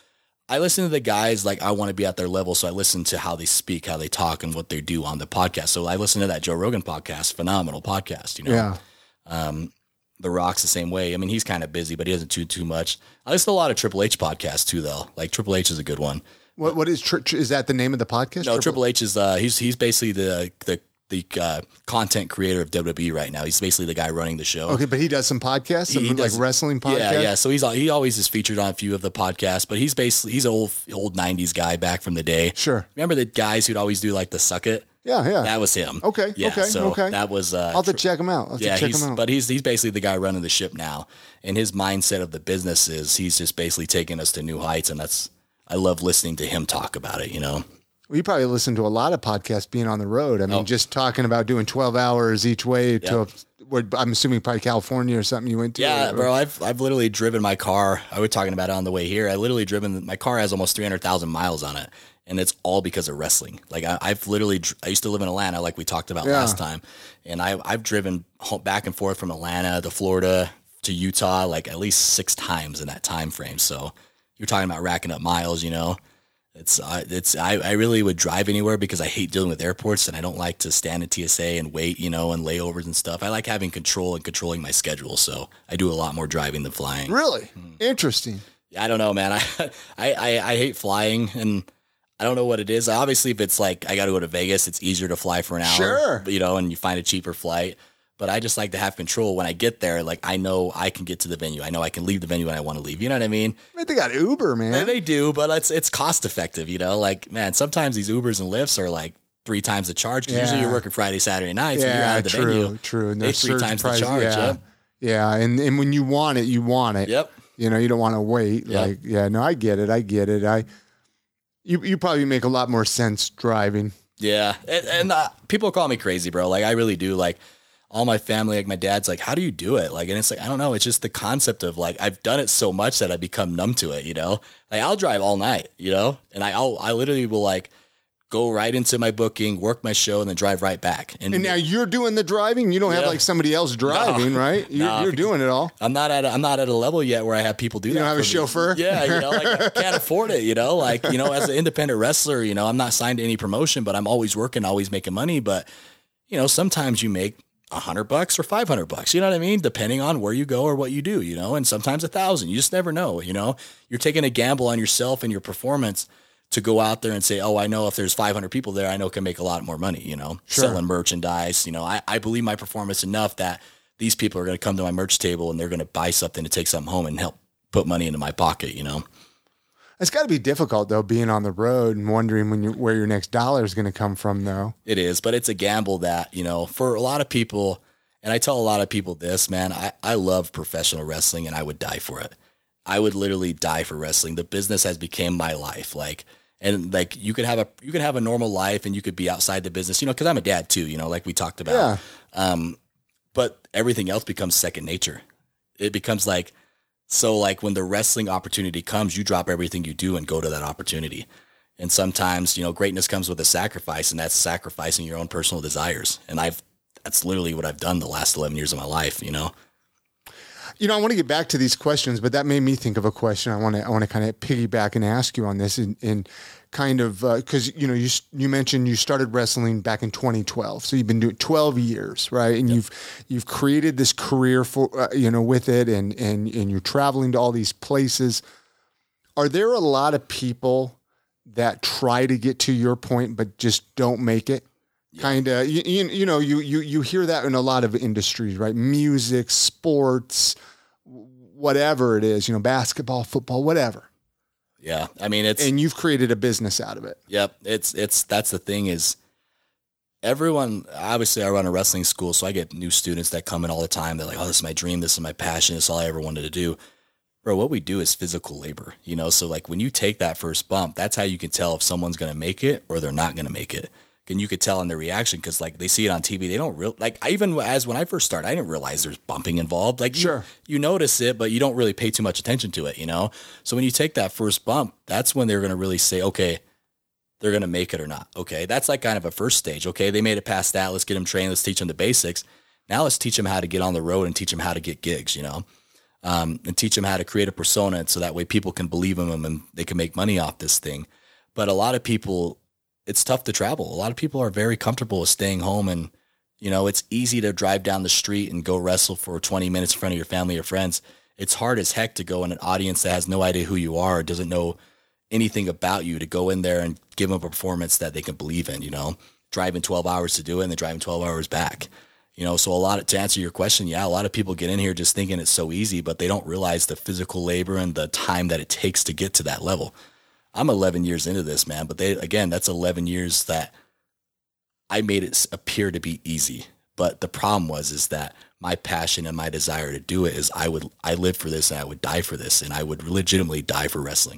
I listen to the guys like I want to be at their level. So I listen to how they speak, how they talk and what they do on the podcast. So I listen to that Joe Rogan podcast, phenomenal podcast, you know? Yeah. Um, The Rock's the same way. I mean, he's kind of busy, but he doesn't do too much. I listen to a lot of Triple H podcasts too, though. Like Triple H is a good one. What, what is, tr- is that the name of the podcast? No, Triple, Triple H is, uh, he's, he's basically the, the, the uh, content creator of W W E right now. He's basically the guy running the show. Okay, but he does some podcasts, some He- he like does- wrestling podcasts. Yeah, yeah. So he's he always is featured on a few of the podcasts, but he's basically he's an old old nineties guy back from the day. Sure. Remember the guys who'd always do like the suck it? Yeah, yeah. That was him. Okay, Yeah, okay, so okay. That was. Uh, I'll have to check him out. I'll have yeah, to check he's, him out. but he's he's basically the guy running the ship now, and his mindset of the business is he's just basically taking us to new heights, and that's I love listening to him talk about it. You know. Well, you probably listen to a lot of podcasts being on the road. I mean, Oh. just talking about doing twelve hours each way to, a, where, I'm assuming probably California or something you went to. Yeah, or- bro. I've I've literally driven my car. I was talking about it on the way here. I literally driven my car has almost three hundred thousand miles on it, and it's all because of wrestling. Like I, I've literally dr- I used to live in Atlanta, like we talked about Yeah. last time, and I I've driven home, back and forth from Atlanta to Florida to Utah like at least six times in that time frame. So you're talking about racking up miles, you know. It's uh, it's I, I really would drive anywhere because I hate dealing with airports and I don't like to stand in T S A and wait, you know, and layovers and stuff. I like having control and controlling my schedule, so I do a lot more driving than flying. Really? Interesting. I don't know, man. I, I I I hate flying, and I don't know what it is. Obviously, if it's like I got to go to Vegas, it's easier to fly for an hour, Sure. you know, and you find a cheaper flight. But I just like to have control when I get there. Like I know I can get to the venue. I know I can leave the venue when I want to leave. You know what I mean? I mean, they got Uber, man. And they do, but it's it's cost effective, you know. Like man, sometimes these Ubers and Lyfts are like three times the charge because usually Yeah. you're working Friday, Saturday nights, and you're out yeah, of the true, venue. true. And They there's three surge times the price- charge. Yeah. Yep. Yeah, and, and when you want it, you want it. Yep. You know, you don't want to wait. Yep. Like, yeah, no, I get it. I get it. I, you, you probably make a lot more sense driving. Yeah, and, and uh, people call me crazy, bro. Like I really do. Like all my family, like my dad's like, how do you do it? Like, and it's like, I don't know. It's just the concept of like, I've done it so much that I become numb to it, you know, like I'll drive all night, you know, and I, I'll, I literally will like go right into my booking, work my show and then drive right back. And now you're doing the driving. You don't have Yeah. like somebody else driving, right? You're, No. you're doing it all. I'm not at, a, I'm not at a level yet where I have people do that. don't have a for me. chauffeur? Yeah. You know, like I can't afford it, you know, like, you know, as an independent wrestler, you know, I'm not signed to any promotion, but I'm always working, always making money. But, you know, sometimes you make a hundred bucks or five hundred bucks, you know what I mean? Depending on where you go or what you do, you know, and sometimes a thousand, you just never know, you know, you're taking a gamble on yourself and your performance to go out there and say, oh, I know if there's five hundred people there, I know can make a lot more money, you know, Sure. selling merchandise. You know, I, I believe my performance enough that these people are going to come to my merch table and they're going to buy something to take something home and help put money into my pocket, you know? It's got to be difficult though, being on the road and wondering when you where your next dollar is going to come from, though. It is, but it's a gamble that, you know, for a lot of people, and I tell a lot of people this, man, I, I love professional wrestling and I would die for it. I would literally die for wrestling. The business has become my life. Like, and like you could have a, you could have a normal life and you could be outside the business, you know, cause I'm a dad too, you know, like we talked about, Yeah. um, but everything else becomes second nature. It becomes like, so like when the wrestling opportunity comes, you drop everything you do and go to that opportunity. And sometimes, you know, greatness comes with a sacrifice, and that's sacrificing your own personal desires. And I've, that's literally what I've done the last eleven years of my life, you know? You know, I want to get back to these questions, but that made me think of a question. I want to, I want to kind of piggyback and ask you on this, and, and kind of because uh, you know, you you mentioned you started wrestling back in twenty twelve, so you've been doing twelve years, right? And yep. you've you've created this career for uh, you know with it, and and and you're traveling to all these places. Are there a lot of people that try to get to your point but just don't make it? Yeah. Kind of, you, you, you know, you, you, you hear that in a lot of industries, right? Music, sports, whatever it is, you know, basketball, football, whatever. Yeah. I mean, it's, and you've created a business out of it. Yep. It's, it's, that's the thing is everyone, obviously I run a wrestling school, so I get new students that come in all the time. They're like, oh, this is my dream. This is my passion. This is all I ever wanted to do. Bro, what we do is physical labor, you know? So like when you take that first bump, that's how you can tell if someone's going to make it or they're not going to make it. And you could tell in their reaction because like they see it on T V, they don't real like I even as when I first started, I didn't realize there's bumping involved. Like sure. you, you notice it, but you don't really pay too much attention to it, you know? So when you take that first bump, that's when they're going to really say, okay, they're going to make it or not. Okay. That's like kind of a first stage. Okay. They made it past that. Let's get them trained. Let's teach them the basics. Now let's teach them how to get on the road and teach them how to get gigs, you know? um, and teach them how to create a persona so that way people can believe in them and they can make money off this thing. But a lot of people, it's tough to travel. A lot of people are very comfortable with staying home, and, you know, it's easy to drive down the street and go wrestle for twenty minutes in front of your family or friends. It's hard as heck to go in an audience that has no idea who you are, or doesn't know anything about you, to go in there and give them a performance that they can believe in, you know, driving twelve hours to do it and then driving twelve hours back. You know, so a lot of, to answer your question, yeah, a lot of people get in here just thinking it's so easy, but they don't realize the physical labor and the time that it takes to get to that level. I'm eleven years into this, man, but they, again, that's eleven years that I made it appear to be easy. But the problem was, is that my passion and my desire to do it is I would, I live for this and I would die for this, and I would legitimately die for wrestling.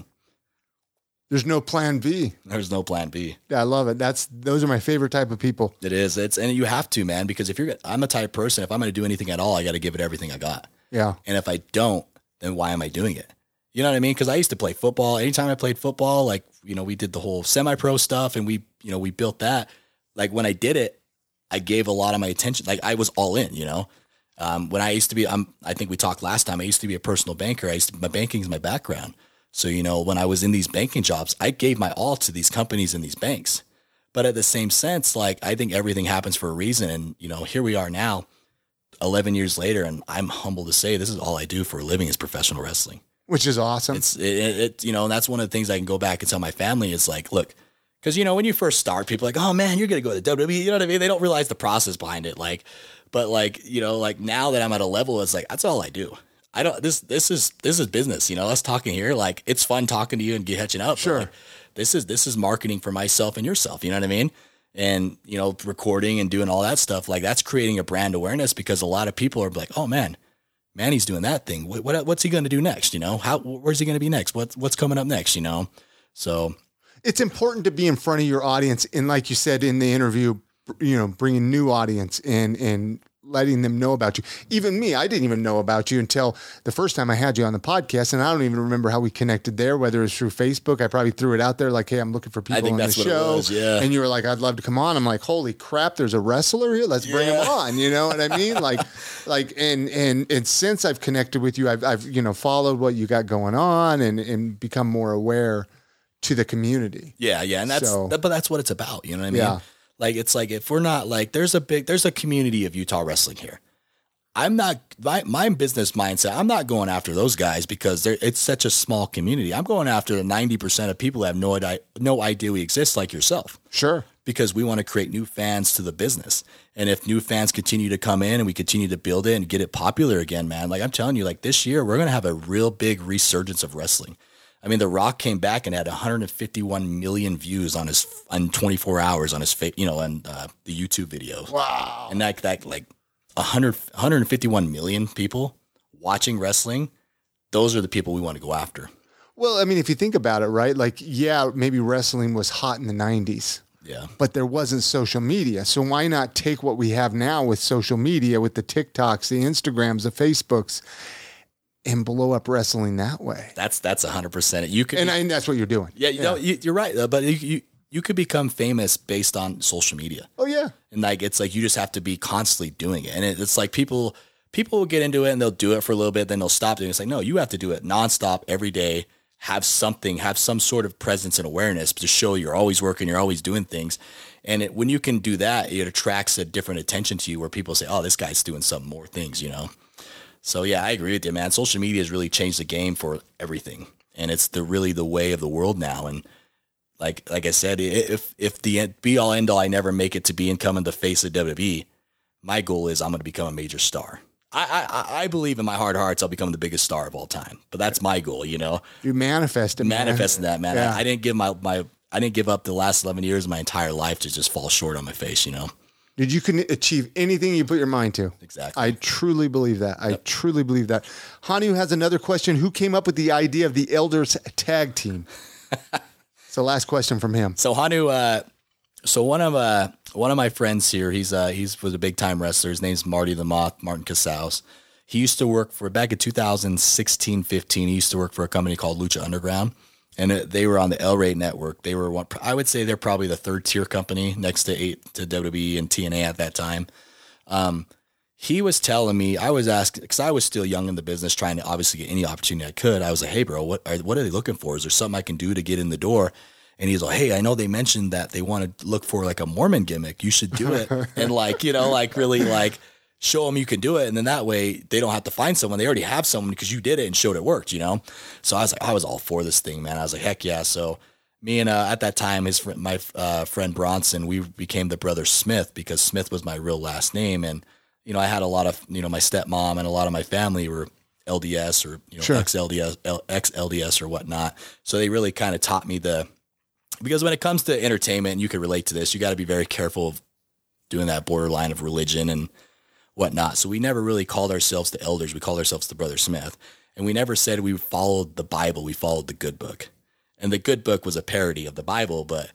There's no plan B. There's no plan B. Yeah, I love it. That's, those are my favorite type of people. It is. It's, and you have to, man, because if you're, I'm a type of person, if I'm going to do anything at all, I got to give it everything I got. Yeah. And if I don't, then why am I doing it? You know what I mean? Because I used to play football. Anytime I played football, like, you know, we did the whole semi-pro stuff, and we, you know, we built that. Like, when I did it, I gave a lot of my attention. Like, I was all in, you know. Um, when I used to be, I'm, I think we talked last time, I used to be a personal banker. I used to, my banking is my background. So, you know, when I was in these banking jobs, I gave my all to these companies and these banks. But at the same sense, like, I think everything happens for a reason. And, you know, here we are now, eleven years later, and I'm humbled to say this is all I do for a living is professional wrestling. Which is awesome. It's, it, it, you know, and that's one of the things I can go back and tell my family is like, look, because, you know, when you first start, people are like, oh man, you're going to go to W W E. You know what I mean? They don't realize the process behind it. Like, but like, you know, like now that I'm at a level, it's like, that's all I do. I don't, this, this is, this is business, you know, us talking here. Like, it's fun talking to you and get catching up. Sure. Like, this is, this is marketing for myself and yourself. You know what I mean? And, you know, recording and doing all that stuff, like that's creating a brand awareness, because a lot of people are like, oh man, Manny's doing that thing. What, what what's he going to do next? You know, how, where's he going to be next? What's, what's coming up next? You know? So it's important to be in front of your audience. And like you said in the interview, you know, bringing new audience and, and letting them know about you. Even me, I didn't even know about you until the first time I had you on the podcast. And I don't even remember how we connected there, whether it was through Facebook. I probably threw it out there like, hey, I'm looking for people I think on that's the what show. It was, yeah. And you were like, I'd love to come on. I'm like, holy crap, there's a wrestler here. Let's bring Yeah. him on. You know what I mean? Like, like, and, and, and since I've connected with you, I've, I've, you know, followed what you got going on and, and become more aware to the community. Yeah. Yeah. And that's, So- that, but that's what it's about. You know what I mean? Yeah. Like, it's like, if we're not like, there's a big, there's a community of Utah wrestling here. I'm not, my, my business mindset, I'm not going after those guys because they're, it's such a small community. I'm going after the ninety percent of people that have no idea, no idea we exist, like yourself, Sure. because we want to create new fans to the business. And if new fans continue to come in and we continue to build it and get it popular again, man, like I'm telling you, like this year, we're going to have a real big resurgence of wrestling. I mean, The Rock came back and had one hundred fifty-one million views on his, on twenty-four hours on his, fa- you know, on uh, the YouTube videos. Wow. And that, that like, one hundred, one hundred fifty-one million people watching wrestling. Those are the people we want to go after. Well, I mean, if you think about it, right? Like, yeah, maybe wrestling was hot in the nineties, Yeah. but there wasn't social media. So why not take what we have now with social media, with the TikToks, the Instagrams, the Facebooks, and blow up wrestling that way? That's, that's one hundred percent. You could, And, be, I, and that's what you're doing. yeah, you know, you, you're right. uh, But you, you, you could become famous based on social media. Oh, yeah. And like, it's like, you just have to be constantly doing it. And it, it's like people, people will get into it and they'll do it for a little bit, then they'll stop doing it. It's like, no, you have to do it nonstop every day. Have something, have some sort of presence and awareness to show you're always working, you're always doing things. And it, when you can do that, it attracts a different attention to you where people say, oh, this guy's doing some more things, you know? So yeah, I agree with you, man. Social media has really changed the game for everything. And it's the really the way of the world now. And like, like I said, if, if the be all end all, I never make it to be incoming the face of W W E, my goal is I'm going to become a major star. I, I, I believe in my heart of hearts I'll become the biggest star of all time, but that's my goal, you know. You manifested, man. Manifesting that, man. Yeah. I, I didn't give my, my I didn't give up the last eleven years of my entire life to just fall short on my face, you know. Dude, you can achieve anything you put your mind to. Exactly. I truly believe that. I truly believe that. Hanu has another question. Who came up with the idea of the Elders tag team? So last question from him. So Hanu, uh, so one of uh, one of my friends here, he's uh, he's was a big time wrestler. His name's Marty the Moth, Martin Casals. He used to work for back in two thousand sixteen, fifteen. He used to work for a company called Lucha Underground, and it, they were on the El Rey network. They were one. I would say they're probably the third tier company next to eight to W W E and T N A at that time. Um, he was telling me, I was asking, because I was still young in the business, trying to obviously get any opportunity I could. I was like, hey, bro, what are, what are they looking for? Is there something I can do to get in the door? And he's like, hey, I know they mentioned that they want to look for like a Mormon gimmick. You should do it. And like, you know, like really like show them you can do it. And then that way they don't have to find someone. They already have someone because you did it and showed it worked, you know? So I was like, I was all for this thing, man. I was like, heck yeah. So me and uh, at that time, his fr- my uh, friend Bronson, we became the brother Smith because Smith was my real last name. And, you know, I had a lot of, you know, my stepmom and a lot of my family were L D S or, you know, sure. ex-L D S, ex-L D S or whatnot. So they really kind of taught me the, because when it comes to entertainment, and you can relate to this, you got to be very careful of doing that borderline of religion and whatnot. So we never really called ourselves the elders. We called ourselves the Brother Smith. And we never said we followed the Bible. We followed the good book. And the good book was a parody of the Bible, but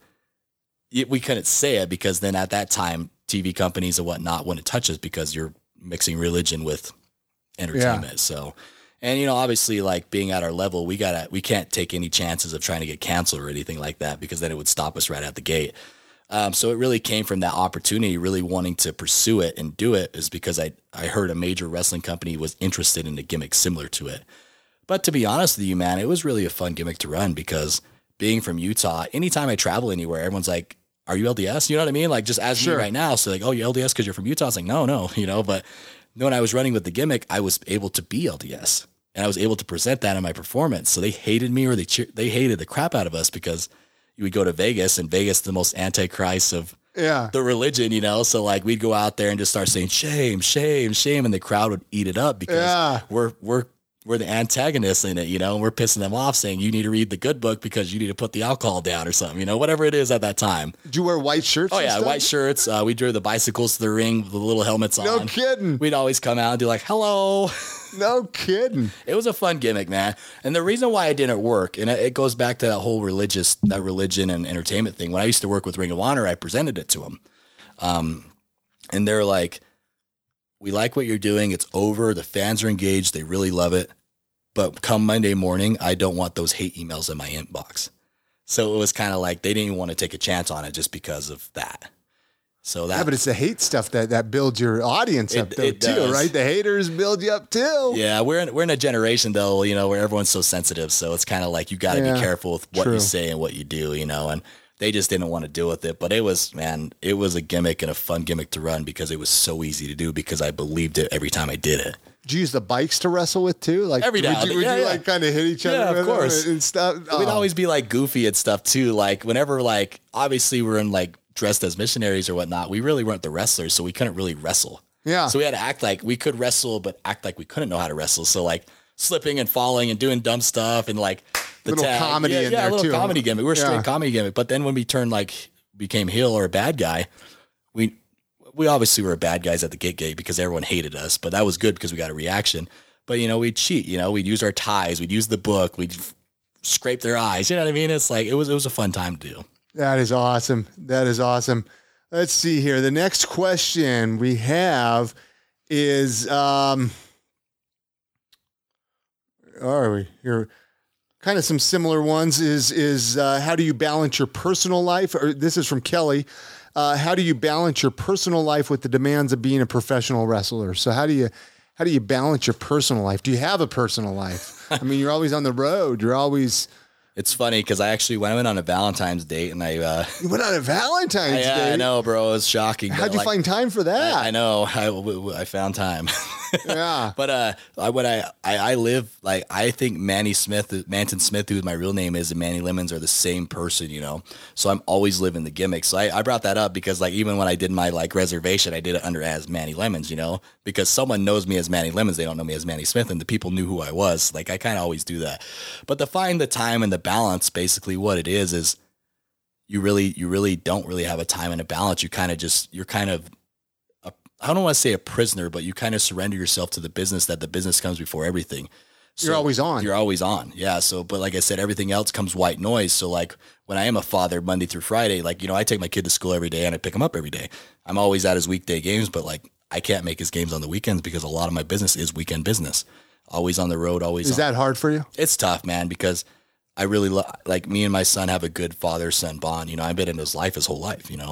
we couldn't say it because then at that time, T V companies and whatnot wouldn't touch us because you're mixing religion with entertainment. Yeah. So, and you know, obviously like being at our level, we gotta, we can't take any chances of trying to get canceled or anything like that because then it would stop us right at the gate. Um, so it really came from that opportunity, really wanting to pursue it and do it is because I, I heard a major wrestling company was interested in a gimmick similar to it. But to be honest with you, man, it was really a fun gimmick to run because being from Utah, anytime I travel anywhere, everyone's like, are you L D S? You know what I mean? Like just as sure. me right now. So like, oh, you L D S because you're from Utah? I was like, no, no, you know, but when I was running with the gimmick, I was able to be L D S and I was able to present that in my performance. So they hated me or they cheer- they hated the crap out of us because you would go to Vegas and Vegas, the most antichrist of yeah. the religion, you know? So like we'd go out there and just start saying shame, shame, shame. And the crowd would eat it up because yeah. we're, we're, we're the antagonists in it, you know, and we're pissing them off saying you need to read the good book because you need to put the alcohol down or something, you know, whatever it is at that time. Did you wear white shirts? Oh yeah. White shirts. Uh, we drew the bicycles to the ring with the little helmets on. No kidding. We'd always come out and do like, hello. No kidding. It was a fun gimmick, man. And the reason why it didn't work, and it goes back to that whole religious, that religion and entertainment thing. When I used to work with Ring of Honor, I presented it to them. Um, and they're like, we like what you're doing. It's over. The fans are engaged. They really love it. But come Monday morning, I don't want those hate emails in my inbox. So it was kind of like they didn't even want to take a chance on it just because of that. So that, yeah, but it's the hate stuff that, that builds your audience up, it, though, it too, does. Right? The haters build you up too. Yeah, we're in, we're in a generation though, you know, where everyone's so sensitive. So it's kind of like you got to yeah, be careful with what true. you say and what you do, you know. And they just didn't want to deal with it. But it was, man, it was a gimmick and a fun gimmick to run because it was so easy to do because I believed it every time I did it. Did you use the bikes to wrestle with too? Like every now would you, would yeah, you yeah. like kind of hit each other? Yeah, with of course. And stuff. Oh. We'd always be like goofy and stuff too. Like whenever, like obviously we're in like dressed as missionaries or whatnot. We really weren't the wrestlers, so we couldn't really wrestle. Yeah. So we had to act like we could wrestle, but act like we couldn't know how to wrestle. So like slipping and falling and doing dumb stuff and like the little tag. comedy yeah, in yeah, there a little too. comedy gimmick. We were a straight yeah. comedy gimmick. But then when we turned like became heel or a bad guy, we we obviously were bad guys at the gate gate because everyone hated us. But that was good because we got a reaction. But, you know, we'd cheat, you know, we'd use our ties, we'd use the book, we'd f- scrape their eyes. You know what I mean? It's like, it was, it was a fun time to do. That is awesome. That is awesome. Let's see here. The next question we have is, um, are we here? Kind of some similar ones is, is, uh, how do you balance your personal life? Or this is from Kelly. Uh, how do you balance your personal life with the demands of being a professional wrestler? So how do you, How do you balance your personal life? Do you have a personal life? I mean, you're always on the road. You're always. It's funny because I actually when I went on a Valentine's date and I. Uh, you went on a Valentine's I, date? I know, bro. It was shocking. How'd you like, find time for that? I, I know. I, I found time. Yeah. But uh, I, when I, I, I live like I think Manny Smith, Manton Smith, who my real name is, and Manny Lemons are the same person, you know. So I'm always living the gimmick. So I, I brought that up because like even when I did my like reservation, I did it under as Manny Lemons, you know, because someone knows me as Manny Lemons, they don't know me as Manny Smith, and the people knew who I was. Like I kind of always do that. But to find the time and the balance, basically what it is is you really you really don't really have a time and a balance. You kind of just you're kind of I don't want to say a prisoner, but you kind of surrender yourself to the business that the business comes before everything. So you're always on. You're always on. Yeah. So, but like I said, everything else comes white noise. So like when I am a father Monday through Friday, like, you know, I take my kid to school every day and I pick him up every day. I'm always at his weekday games, but like I can't make his games on the weekends because a lot of my business is weekend business. Always on the road, always Is on. that hard for you? It's tough, man, because I really lo- like me and my son have a good father-son bond. You know, I've been in his life his whole life, you know? Sure.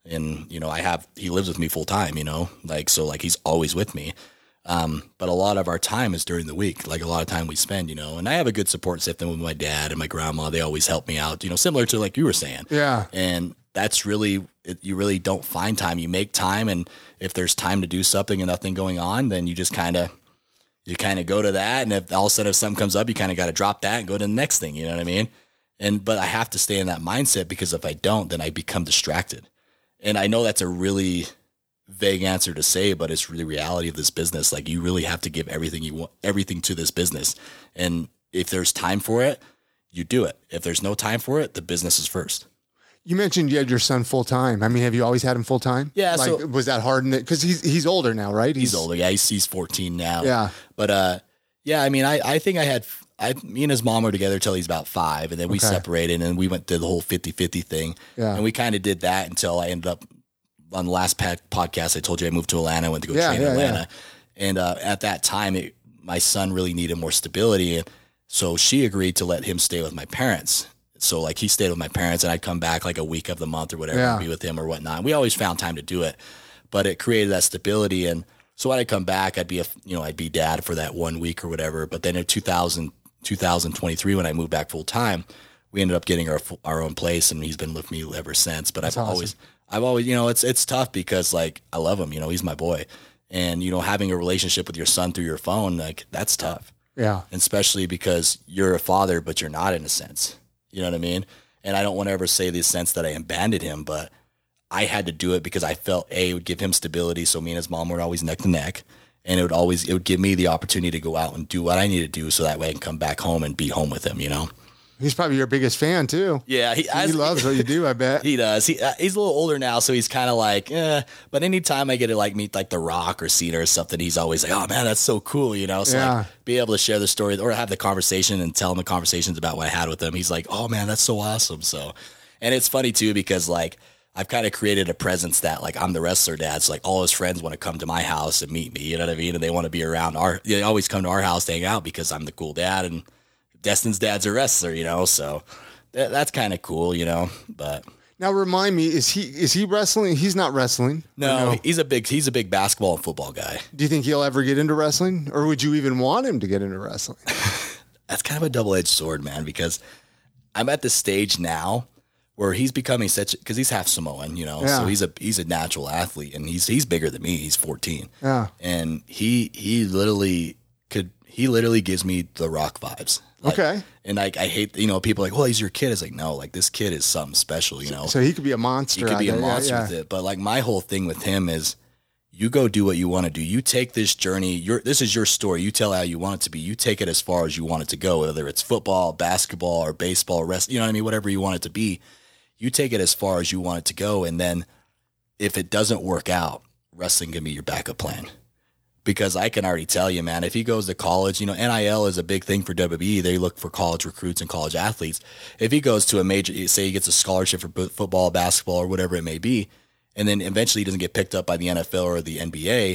And, you know, I have, he lives with me full time, you know, like, so like he's always with me. Um, but a lot of our time is during the week, like a lot of time we spend, you know, and I have a good support system with my dad and my grandma. They always help me out, you know, similar to like you were saying. Yeah. And that's really, it, you really don't find time. You make time. And if there's time to do something and nothing going on, then you just kind of, you kind of go to that. And if all of a sudden, if something comes up, you kind of got to drop that and go to the next thing. You know what I mean? And, but I have to stay in that mindset, because if I don't, then I become distracted. And I know that's a really vague answer to say, but it's really the reality of this business. Like, you really have to give everything you want, everything to this business. And if there's time for it, you do it. If there's no time for it, the business is first. You mentioned you had your son full time. I mean, have you always had him full time? Yeah. Like, so, was that hard? Because he's he's older now, right? He's, he's older. Yeah, he's, he's fourteen now. Yeah. But uh, yeah, I mean, I, I think I had, I, me and his mom were together till he's about five, and then we okay. separated, and we went to the whole fifty-fifty thing. Yeah. And we kind of did that until I ended up, on the last podcast, I told you I moved to Atlanta, I went to go yeah, train in yeah, Atlanta. Yeah. And uh, at that time, it, my son really needed more stability. And so she agreed to let him stay with my parents. So like he stayed with my parents, and I'd come back like a week of the month or whatever, yeah. and be with him or whatnot. We always found time to do it, but it created that stability. And so when I come back, I'd be a, you know, I'd be dad for that one week or whatever. But then in two thousand, two thousand twenty-three, when I moved back full time, we ended up getting our our own place, and he's been with me ever since. But That's I've awesome. always, I've always, you know, it's it's tough because like I love him, you know, he's my boy, and you know, having a relationship with your son through your phone, like that's tough. Yeah, and especially because you're a father, but you're not in a sense. You know what I mean? And I don't want to ever say the sense that I abandoned him, but I had to do it because I felt A, it would give him stability. So me and his mom were always neck to neck, and it would always, it would give me the opportunity to go out and do what I need to do, so that way I can come back home and be home with him, you know? He's probably your biggest fan too. Yeah. He, he as, loves what you do, I bet. He does. He, uh, he's a little older now, so he's kind of like, eh. But anytime I get to like meet like The Rock or Cena or something, he's always like, oh man, that's so cool, you know? So yeah. like be able to share the story or have the conversation and tell him the conversations about what I had with him. He's like, oh man, that's so awesome. So, and it's funny too, because like I've kind of created a presence that like I'm the wrestler dad. So like all his friends want to come to my house and meet me, you know what I mean? And they want to be around our, they always come to our house to hang out because I'm the cool dad, and Destin's dad's a wrestler, you know? So that's kind of cool, you know, but now remind me, is he, is he wrestling? He's not wrestling. No, no, he's a big, he's a big basketball and football guy. Do you think he'll ever get into wrestling, or would you even want him to get into wrestling? That's kind of a double-edged sword, man, because I'm at this stage now where he's becoming such, cause he's half Samoan, you know, yeah. so he's a, he's a natural athlete, and he's, he's bigger than me. He's fourteen. Yeah. And he, he literally could, he literally gives me The Rock vibes. Like, okay. And like, I hate, you know, people are like, well, he's your kid. It's like, no, like this kid is something special, you know? So he could be a monster. He could be a there. monster yeah, yeah. with it. But like my whole thing with him is you go do what you want to do. You take this journey. Your, this is your story. You tell how you want it to be. You take it as far as you want it to go, whether it's football, basketball, or baseball, or rest, you know what I mean? Whatever you want it to be, you take it as far as you want it to go. And then if it doesn't work out, wrestling can be your backup plan. Because I can already tell you, man, if he goes to college, you know, N I L is a big thing for W W E. They look for college recruits and college athletes. If he goes to a major, say he gets a scholarship for football, basketball, or whatever it may be, and then eventually he doesn't get picked up by the N F L or the N B A,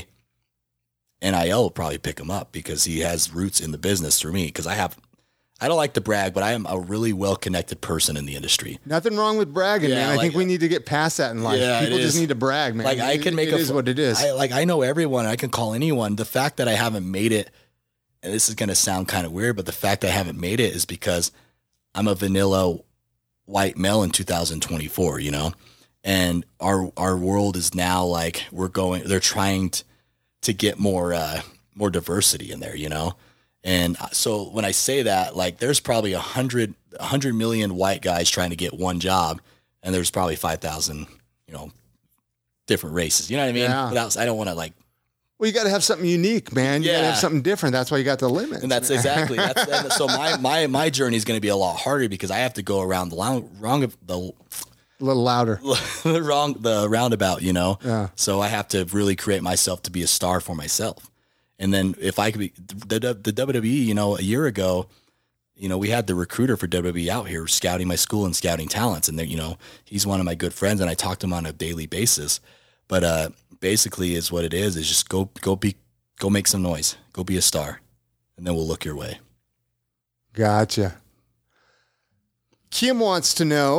N I L will probably pick him up because he has roots in the business through me. Because I have, I don't like to brag, but I am a really well-connected person in the industry. Nothing wrong with bragging, yeah, man. I like, think we need to get past that in life. Yeah, People just need to brag, man. Like I can make it a, is what it is. I, like I know everyone. I can call anyone. The fact that I haven't made it, and this is going to sound kind of weird, but the fact that I haven't made it is because I'm a vanilla white male in two thousand twenty-four, you know? And our our world is now like we're going, they're trying to, to get more uh, more diversity in there, you know? And so when I say that, like there's probably a hundred, a hundred million white guys trying to get one job, and there's probably five thousand, you know, different races. You know what I mean? Yeah. Without, I don't want to like. Well, you got to have something unique, man. You yeah. got to have something different. That's why you got the limits. And that's exactly. That's, and so my my my journey is going to be a lot harder because I have to go around the long, wrong of the. A little louder. the wrong the roundabout, you know. Yeah. So I have to really create myself to be a star for myself. And then if I could be the, the W W E, you know, a year ago, you know, we had the recruiter for W W E out here scouting my school and scouting talents. And then, you know, he's one of my good friends and I talk to him on a daily basis. But uh, basically is what it is, is just go, go be, go make some noise, go be a star, and then we'll look your way. Gotcha. Kim wants to know,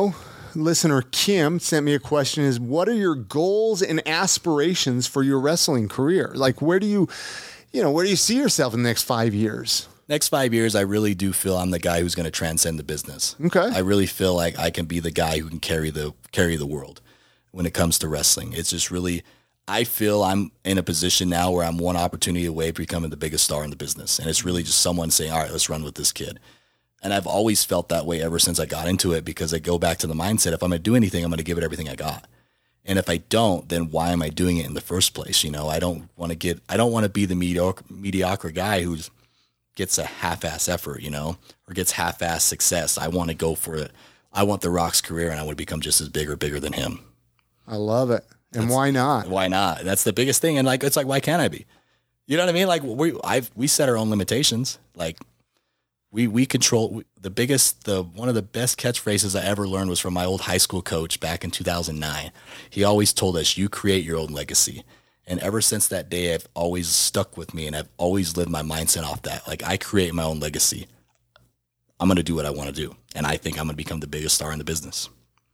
listener Kim sent me a question is, what are your goals and aspirations for your wrestling career? Like, where do you, you know, where do you see yourself in the next five years? Next five years, I really do feel I'm the guy who's going to transcend the business. Okay. I really feel like I can be the guy who can carry the carry the world when it comes to wrestling. It's just really, I feel I'm in a position now where I'm one opportunity away from becoming the biggest star in the business. And it's really just someone saying, all right, let's run with this kid. And I've always felt that way ever since I got into it, because I go back to the mindset, if I'm going to do anything, I'm going to give it everything I got. And if I don't, then why am I doing it in the first place? You know, I don't want to get, I don't want to be the mediocre, mediocre guy who's gets a half-ass effort, you know, or gets half-ass success. I want to go for it. I want The Rock's career, and I want to become just as big or bigger than him. I love it. And That's, why not? Why not? That's the biggest thing. And like, it's like, why can't I be? You know what I mean? Like we, I've, we set our own limitations. Like we, we control the biggest, the, one of the best catchphrases I ever learned was from my old high school coach back in two thousand nine. He always told us, you create your own legacy. And ever since that day, I've always stuck with me, and I've always lived my mindset off that. Like, I create my own legacy. I'm going to do what I want to do. And I think I'm going to become the biggest star in the business.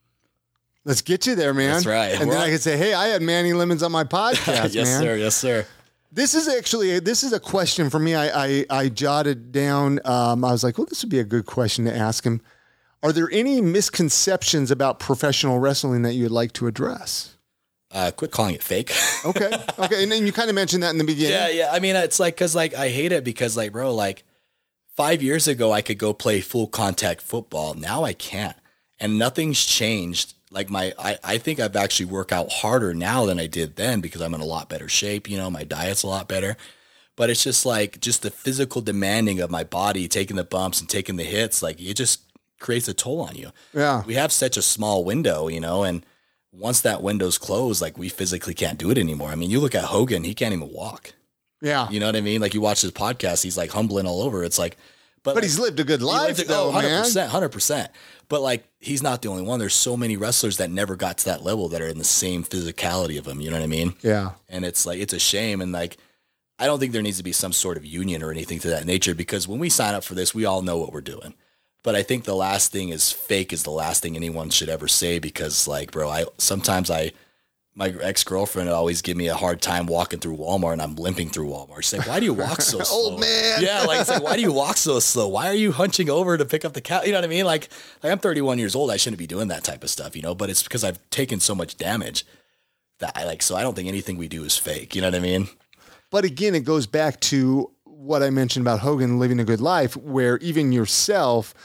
Let's get you there, man. That's right. And We're then on- I can say, hey, I had Manny Lemons on my podcast, yes, man. sir. Yes, sir. This is actually, this is a question for me. I, I, I jotted down. Um, I was like, well, this would be a good question to ask him. Are there any misconceptions about professional wrestling that you would like to address? Uh, quit calling it fake. Okay. Okay. And then you kind of mentioned that in the beginning. Yeah, yeah. I mean, it's like, cause like, I hate it because like, bro, like five years ago, I could go play full contact football. Now I can't. And nothing's changed. Like my, I, I think I've actually worked out harder now than I did then because I'm in a lot better shape. You know, my diet's a lot better, but it's just like, just the physical demanding of my body, taking the bumps and taking the hits. Like it just creates a toll on you. Yeah. We have such a small window, you know, and once that window's closed, like we physically can't do it anymore. I mean, you look at Hogan, he can't even walk. Yeah. You know what I mean? Like you watch his podcast, he's like humbling all over. It's like, but, But like, he's lived a good he life, lived- though, oh, one hundred percent, man. one hundred percent. But like, he's not the only one. There's so many wrestlers that never got to that level that are in the same physicality of him. You know what I mean? Yeah. And it's like, it's a shame. And like, I don't think there needs to be some sort of union or anything to that nature, because when we sign up for this, we all know what we're doing. But I think the last thing is fake is the last thing anyone should ever say, because like, bro, I, sometimes I, my ex-girlfriend would always give me a hard time walking through Walmart, and I'm limping through Walmart. She's like, why do you walk so slow? Old man. Yeah, like, it's like, why do you walk so slow? Why are you hunching over to pick up the cat? You know what I mean? Like, like, I'm thirty-one years old. I shouldn't be doing that type of stuff, you know? But it's because I've taken so much damage that I like, so I don't think anything we do is fake. You know what I mean? But again, it goes back to what I mentioned about Hogan living a good life, where even yourself,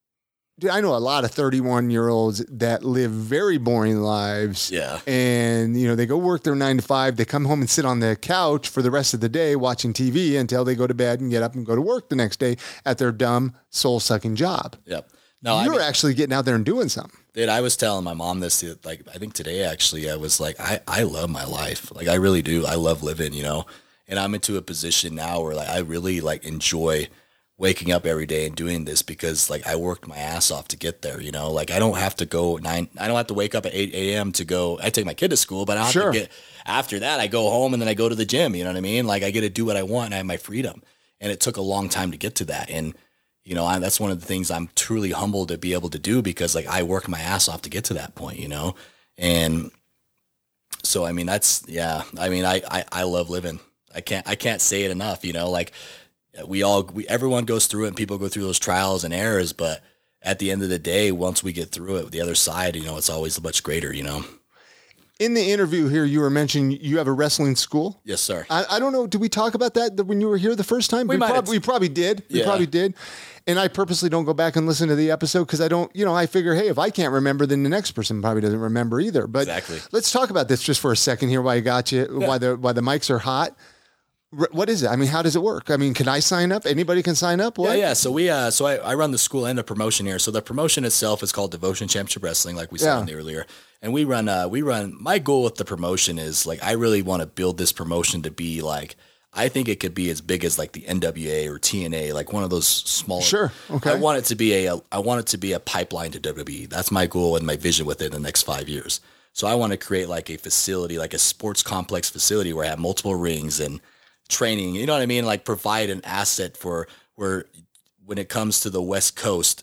dude, I know a lot of thirty-one year olds that live very boring lives. Yeah. And, you know, they go work their nine to five. They come home and sit on the couch for the rest of the day watching T V until they go to bed and get up and go to work the next day at their dumb, soul sucking job. Yep. No, You're I mean, actually getting out there and doing something. dude, I was telling my mom this, like, I think today, actually, I was like, I, I love my life. Like, I really do. I love living, you know, and I'm into a position now where like, I really like enjoy waking up every day and doing this, because like I worked my ass off to get there, you know, like I don't have to go nine, I don't have to wake up at eight a.m. to go, I take my kid to school, but I don't have Sure. to get, after that, I go home and then I go to the gym, you know what I mean? Like I get to do what I want and I have my freedom. And it took a long time to get to that. And, you know, I, that's one of the things I'm truly humbled to be able to do, because like I worked my ass off to get to that point, you know? And so, I mean, that's, yeah, I mean, I, I, I love living. I can't, I can't say it enough, you know, like we all, we, everyone goes through it and people go through those trials and errors, but at the end of the day, once we get through it, the other side, you know, it's always much greater, you know? In the interview here, you were mentioning you have a wrestling school. Yes, sir. I, I don't know. Did we talk about that when you were here the first time? We might prob- have. we probably did. We Yeah. probably did. And I purposely don't go back and listen to the episode because I don't, you know, I figure, hey, if I can't remember, then the next person probably doesn't remember either. But Exactly. let's talk about this just for a second here while I got you, Yeah. why the why the mics are hot. R- What is it? I mean, how does it work? I mean, can I sign up? Anybody can sign up? What? Yeah, yeah. So we, uh, so I, I run the school and the promotion here. So the promotion itself is called Devotion Championship Wrestling, like we said Yeah. in the earlier. And we run, uh, we run. My goal with the promotion is like I really want to build this promotion to be like I think it could be as big as like the N W A or T N A, like one of those smaller. Sure. Okay. I want it to be a, I want it to be a pipeline to W W E. That's my goal and my vision with it in the next five years. So I want to create like a facility, like a sports complex facility where I have multiple rings and training, you know what I mean? Like provide an asset for where when it comes to the West Coast,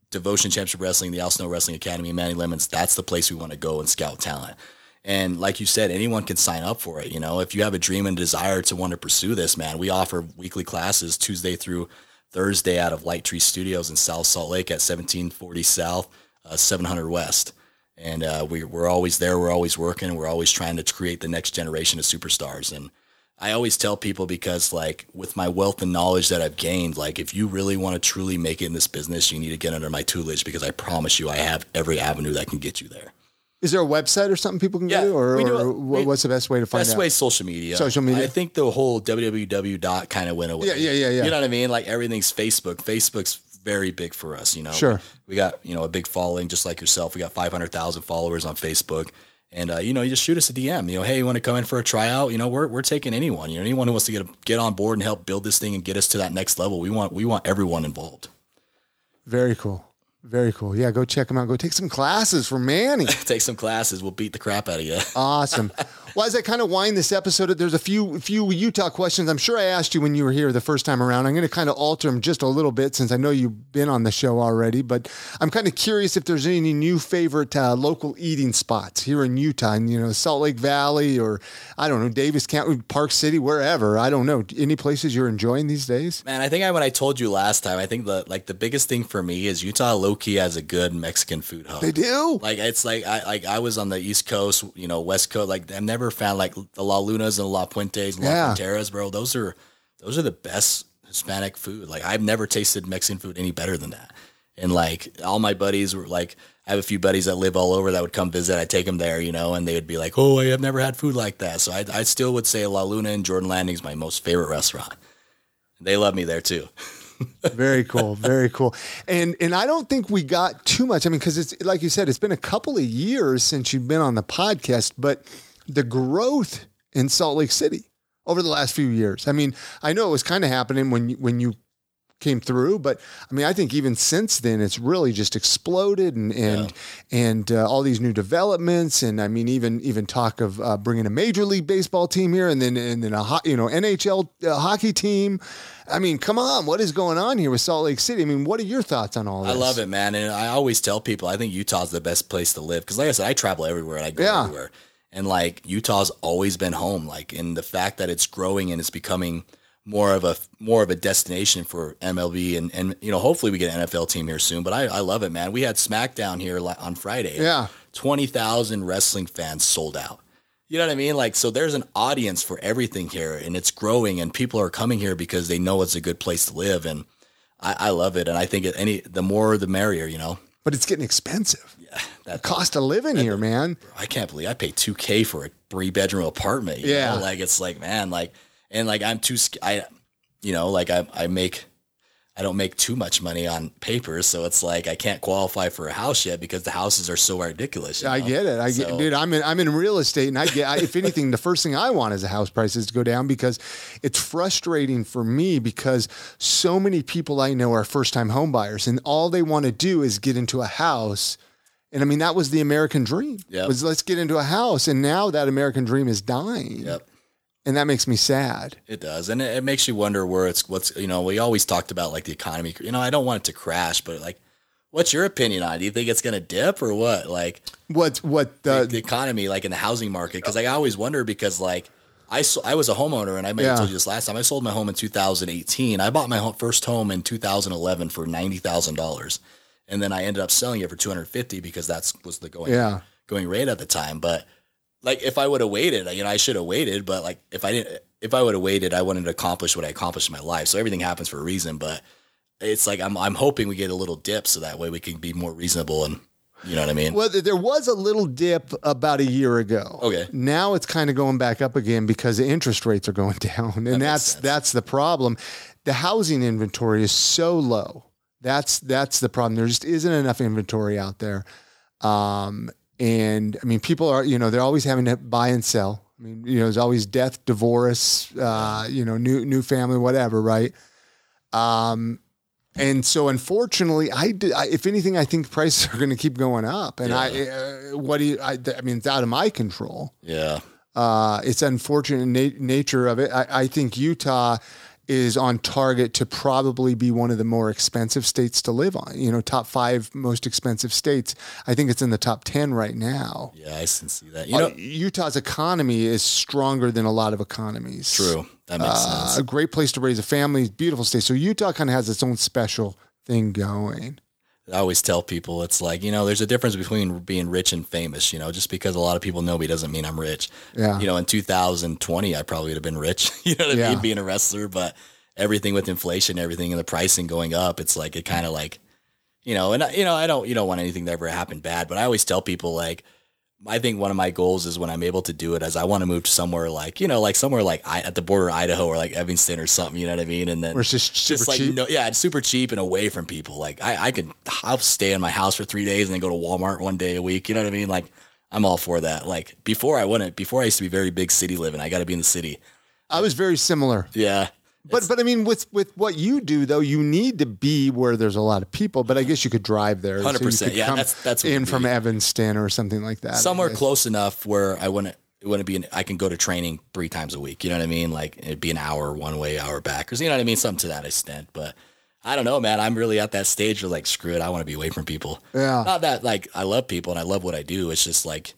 Devotion Championship Wrestling, the Al Snow Wrestling Academy, Manny Lemons, that's the place we want to go and scout talent. And like you said, anyone can sign up for it. You know, if you have a dream and desire to want to pursue this, man, we offer weekly classes Tuesday through Thursday out of Light Tree Studios in South Salt Lake at seventeen forty South, uh, seven hundred West. And uh, we, we're always there. We're always working. We're always trying to create the next generation of superstars. And I always tell people, because like with my wealth and knowledge that I've gained, like if you really want to truly make it in this business, you need to get under my tutelage, because I promise you I have every avenue that can get you there. Is there a website or something people can yeah, go to, or, we do or it. We, what's the best way to find best out? Best way is social media. Social media. I think the whole W W W dot kind of went away. Yeah, yeah, yeah, yeah. You know what I mean? Like everything's Facebook. Facebook's very big for us, you know. Sure. We got, you know, a big following just like yourself. We got five hundred thousand followers on Facebook. And, uh, you know, you just shoot us a D M. You know, hey, you want to come in for a tryout? You know, we're we're taking anyone. You know, anyone who wants to get get on board and help build this thing and get us to that next level. We want we want everyone involved. Very cool. Very cool. Yeah, go check them out. Go take some classes from Manny. Take some classes. We'll beat the crap out of you. Awesome. Well, as I kind of wind this episode, there's a few few Utah questions. I'm sure I asked you when you were here the first time around. I'm going to kind of alter them just a little bit since I know you've been on the show already. But I'm kind of curious if there's any new favorite uh, local eating spots here in Utah, and you know, Salt Lake Valley, or I don't know, Davis County, Park City, wherever. I don't know. Any places you're enjoying these days? Man, I think I, when I told you last time, I think the like the biggest thing for me is Utah low key has a good Mexican food hub. They do. Like it's like I like I was on the East Coast, you know, West Coast. Like I've never found like the La Lunas and La Puentes and Yeah. La Fronteras, bro. Those are those are the best Hispanic food. Like I've never tasted Mexican food any better than that. And like all my buddies were like, I have a few buddies that live all over that would come visit. I'd take them there, you know, and they would be like, oh, I have never had food like that. So I I still would say La Luna and Jordan Landing is my most favorite restaurant. They love me there too. Very cool. Very cool. And and I don't think we got too much. I mean, because it's like you said, it's been a couple of years since you've been on the podcast, but the growth in Salt Lake City over the last few years. I mean, I know it was kind of happening when you, when you came through, but I mean, I think even since then, it's really just exploded, and and yeah. and uh, all these new developments, and I mean, even even talk of uh, bringing a Major League Baseball team here, and then and then a ho- you know N H L uh, hockey team. I mean, come on, what is going on here with Salt Lake City? I mean, what are your thoughts on all this? I love it, man, and I always tell people I think Utah's the best place to live, because, like I said, I travel everywhere and I go yeah. everywhere, and like Utah's always been home. Like, in the fact that it's growing and it's becoming more of a more of a destination for M L B, and, and you know, hopefully we get an N F L team here soon. But I, I love it, man. We had SmackDown here on Friday. Yeah, twenty thousand wrestling fans sold out. You know what I mean? Like, so there's an audience for everything here, and it's growing, and people are coming here because they know it's a good place to live, and I, I love it. And I think it, any the more the merrier, you know. But it's getting expensive. Yeah, that the cost of living that, here, man. I can't believe I paid two K for a three bedroom apartment. You yeah, know? Like it's like, man, like. And like, I'm too, I, you know, like I, I make, I don't make too much money on paper. So it's like, I can't qualify for a house yet because the houses are so ridiculous. You know? I get it. I so, get, dude, I'm in, I'm in real estate, and I get, I, if anything, the first thing I want is a house prices to go down, because it's frustrating for me, because so many people I know are first time home buyers, and all they want to do is get into a house. And I mean, that was the American dream. Yep. Was let's get into a house. And now that American dream is dying. Yep. And that makes me sad. It does. And it, it makes you wonder where it's, what's, you know, we always talked about like the economy, you know, I don't want it to crash, but like, what's your opinion on it? Do you think it's going to dip or what? Like what's what the, the, the economy, like in the housing market? Cause like, I always wonder, because like I, I was a homeowner, and I may have yeah. told you this last time. I sold my home in two thousand eighteen. I bought my home, first home in two thousand eleven for ninety thousand dollars. And then I ended up selling it for two hundred fifty because that's was the going, yeah. going rate at the time. But like, if I would have waited, you know, I should have waited, but like, if I didn't, if I would have waited, I wouldn't have accomplished what I accomplished in my life. So everything happens for a reason, but it's like, I'm, I'm hoping we get a little dip so that way we can be more reasonable, and you know what I mean? Well, there was a little dip about a year ago. Okay. Now it's kind of going back up again because the interest rates are going down, and That that's, sense. that's the problem. The housing inventory is so low. That's, that's the problem. There just isn't enough inventory out there. Um, and I mean, people are, you know, they're always having to buy and sell. I mean, you know, there's always death, divorce, uh, you know, new, new family, whatever. Right. Um, and so unfortunately I did, I, if anything, I think prices are going to keep going up, and Yeah. I, uh, what do you, I, I mean, it's out of my control. Yeah. Uh, it's unfortunate na- nature of it. I, I think Utah is on target to probably be one of the more expensive states to live on. You know, top five most expensive states. I think it's in the top ten right now. Yeah, I can see that. You know, uh, Utah's economy is stronger than a lot of economies. True. That makes uh, sense. A great place to raise a family, beautiful state. So Utah kind of has its own special thing going. I always tell people it's like, you know, there's a difference between being rich and famous, you know, just because a lot of people know me doesn't mean I'm rich. Yeah. You know, in two thousand twenty, I probably would have been rich, you know what I yeah. mean, being a wrestler, but everything with inflation, everything and the pricing going up, it's like, it kind of like, you know, and you know, I don't, you don't want anything to ever happen bad, but I always tell people like, I think one of my goals is when I'm able to do it, as I want to move to somewhere like, you know, like somewhere like I, at the border of Idaho or like Evanston or something, you know what I mean? And then Where it's just super just like, cheap. no, yeah, it's super cheap and away from people. Like I, I could, I'll stay in my house for three days and then go to Walmart one day a week. You know what I mean? Like I'm all for that. Like before I wouldn't, before I used to be very big city living, I got to be in the city. I was very similar. Yeah. But but I mean, with, with what you do, though, you need to be where there's a lot of people. But I guess you could drive there. one hundred percent. So Yeah, that's that's what in it'd from be. Evanston or something like that. Somewhere close enough where I wouldn't, it wouldn't be, an, I can go to training three times a week. You know what I mean? Like it'd be an hour one way, hour back. Or you know what I mean? Something to that extent. But I don't know, man. I'm really at that stage where like, screw it. I want to be away from people. Yeah. Not that like I love people and I love what I do. It's just like,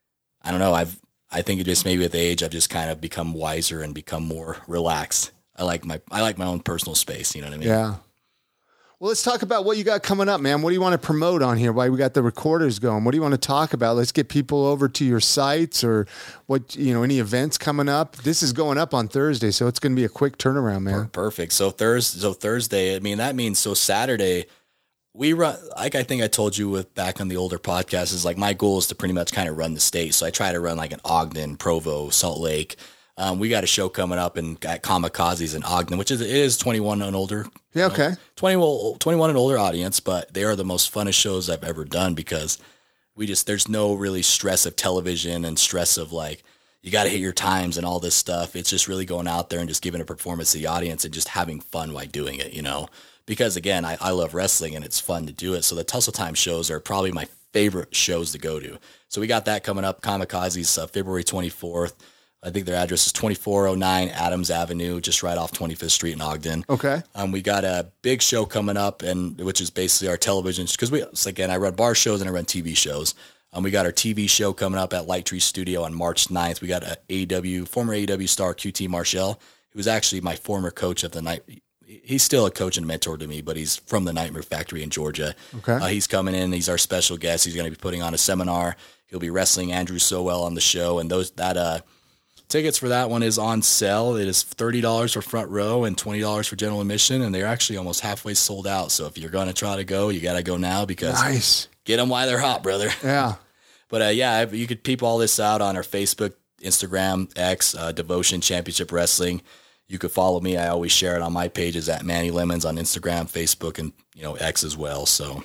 I don't know. I've, I think it just maybe with age, I've just kind of become wiser and become more relaxed. I like my, I like my own personal space. You know what I mean? Yeah. Well, let's talk about what you got coming up, man. What do you want to promote on here? Why we got the recorders going? What do you want to talk about? Let's get people over to your sites or what, you know, any events coming up. This is going up on Thursday, so it's going to be a quick turnaround, man. Perfect. So Thursday, so Thursday, I mean, that means, so Saturday we run, like I think I told you with back on the older podcast, is like my goal is to pretty much kind of run the state. So I try to run like an Ogden, Provo, Salt Lake. Um, we got a show coming up in at Kamikazes in Ogden, which is it is twenty-one and older. Yeah, okay. Know, twenty, twenty-one and older audience, but they are the most funnest shows I've ever done because we just, there's no really stress of television and stress of like, you got to hit your times and all this stuff. It's just really going out there and just giving a performance to the audience and just having fun while doing it, you know? Because again, I, I love wrestling and it's fun to do it. So the Tussle Time shows are probably my favorite shows to go to. So we got that coming up, Kamikazes, uh, February twenty-fourth. I think their address is twenty-four oh nine Adams Avenue, just right off twenty-fifth Street in Ogden. Okay. Um, we got a big show coming up, and which is basically our television, because we, so again, I run bar shows and I run T V shows. Um, we got our T V show coming up at Light Tree Studio on March ninth. We got a AEW, former A E W star Q T Marshall, who was actually my former coach of the night. He's still a coach and mentor to me, but he's from the Nightmare Factory in Georgia. Okay. Uh, he's coming in. He's our special guest. He's going to be putting on a seminar. He'll be wrestling Andrew Sowell on the show, and those that uh. Tickets for that one is on sale. It is thirty dollars for front row and twenty dollars for general admission, and they're actually almost halfway sold out. So if you're going to try to go, you got to go now because nice. Get them while they're hot, brother. Yeah. But uh, yeah, you could peep all this out on our Facebook, Instagram, X, uh, Devotion Championship Wrestling. You could follow me. I always share it on my pages at Manny Lemons on Instagram, Facebook, and you know X as well. So,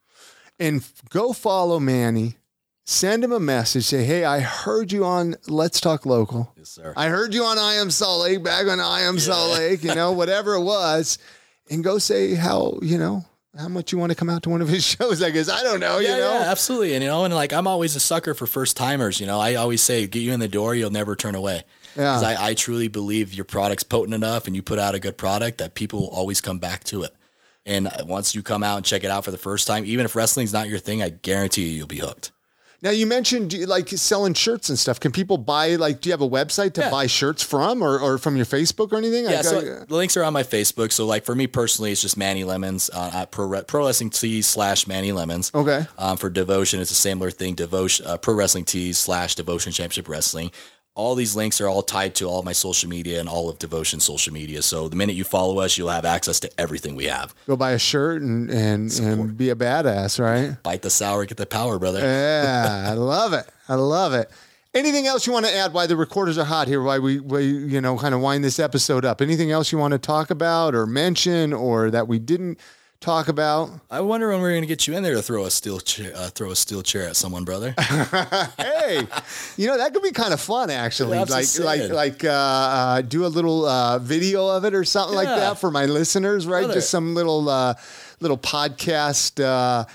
and go follow Manny. Send him a message. Say, hey, I heard you on Let's Talk Local. Yes, sir. I heard you on I Am Salt Lake, back on I Am Yeah. Salt Lake, you know, whatever it was. And go say how, you know, how much you want to come out to one of his shows, I guess. I don't know, Yeah, you know? yeah, absolutely. And, you know, and like, I'm always a sucker for first timers. You know, I always say, get you in the door, you'll never turn away. Yeah. Because I, I truly believe your product's potent enough and you put out a good product that people will always come back to it. And once you come out and check it out for the first time, even if wrestling's not your thing, I guarantee you, you'll be hooked. Now, you mentioned like selling shirts and stuff. Can people buy, like, do you have a website to Yeah. buy shirts from or, or from your Facebook or anything? Yeah, I, so I, the links are on my Facebook. So, like, for me personally, it's just Manny Lemons uh, at Pro, Pro Wrestling Tees slash Manny Lemons. Okay. Um, for Devotion, it's a similar thing. Devotion, uh, Pro Wrestling Tees slash Devotion Championship Wrestling. All these links are all tied to all of my social media and all of Devotion social media. So the minute you follow us, you'll have access to everything we have. Go buy a shirt and, and, and be a badass, right? Bite the sour, get the power, brother. Yeah, I love it. I love it. Anything else you want to add why the recorders are hot here, why we, we you know, kind of wind this episode up? Anything else you want to talk about or mention or that we didn't talk about? I wonder when we're going to get you in there to throw a steel chair, uh, throw a steel chair at someone, brother. Hey, you know, that could be kind of fun, actually. That's like, just like, saying. like, uh, uh, do a little uh, video of it or something like Yeah. that for my listeners, right? Brother. Just some little, uh, little podcast, uh,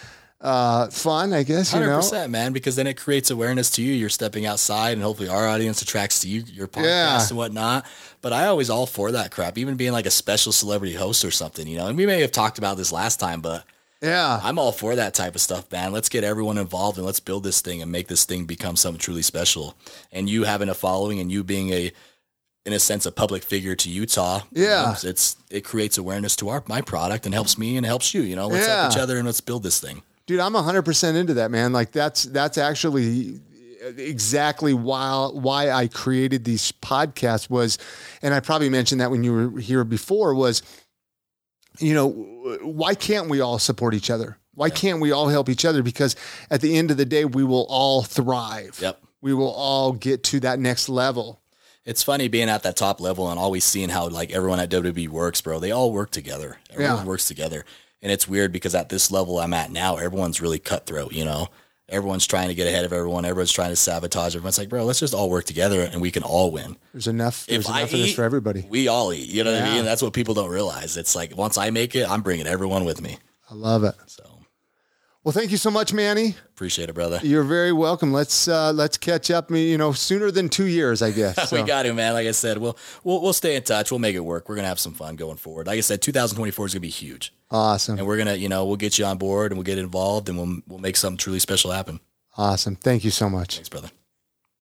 uh, fun, I guess, you one hundred know? percent, man, because then it creates awareness to you. You're stepping outside, and hopefully our audience attracts to you, your podcast Yeah. and whatnot. But I always all for that crap, even being like a special celebrity host or something, you know. And we may have talked about this last time, but Yeah. I'm all for that type of stuff, man. Let's get everyone involved and let's build this thing and make this thing become something truly special. And you having a following and you being a, in a sense, a public figure to Utah. you Yeah. know, it's, it creates awareness to our, my product and helps me and helps you, you know, let's Yeah. help each other and let's build this thing. Dude, I'm one hundred percent into that, man. Like that's that's actually exactly why why I created these podcasts was, and I probably mentioned that when you were here before, was, you know, why can't we all support each other? Why Yeah. can't we all help each other? Because at the end of the day, we will all thrive. Yep. We will all get to that next level. It's funny being at that top level and always seeing how like everyone at W W E works, bro. They all work together. Everyone Yeah. works together. And it's weird because at this level I'm at now, everyone's really cutthroat, you know? Everyone's trying to get ahead of everyone. Everyone's trying to sabotage. Everyone's like, bro, let's just all work together and we can all win. There's enough. There's If enough I of this eat, for everybody. we all eat. You know what I Yeah. mean? That's what people don't realize. It's like once I make it, I'm bringing everyone with me. I love it. So Well, thank you so much, Manny. appreciate it, brother. You're very welcome. Let's uh, let's catch up. You know, sooner than two years, I guess. We So, got to, man. Like I said, we'll, we'll we'll stay in touch. We'll make it work. We're gonna have some fun going forward. Like I said, two thousand twenty-four is gonna be huge, awesome. and we're gonna, you know, we'll get you on board and we'll get involved and we'll we'll make something truly special happen. Awesome. Thank you so much. Thanks, brother.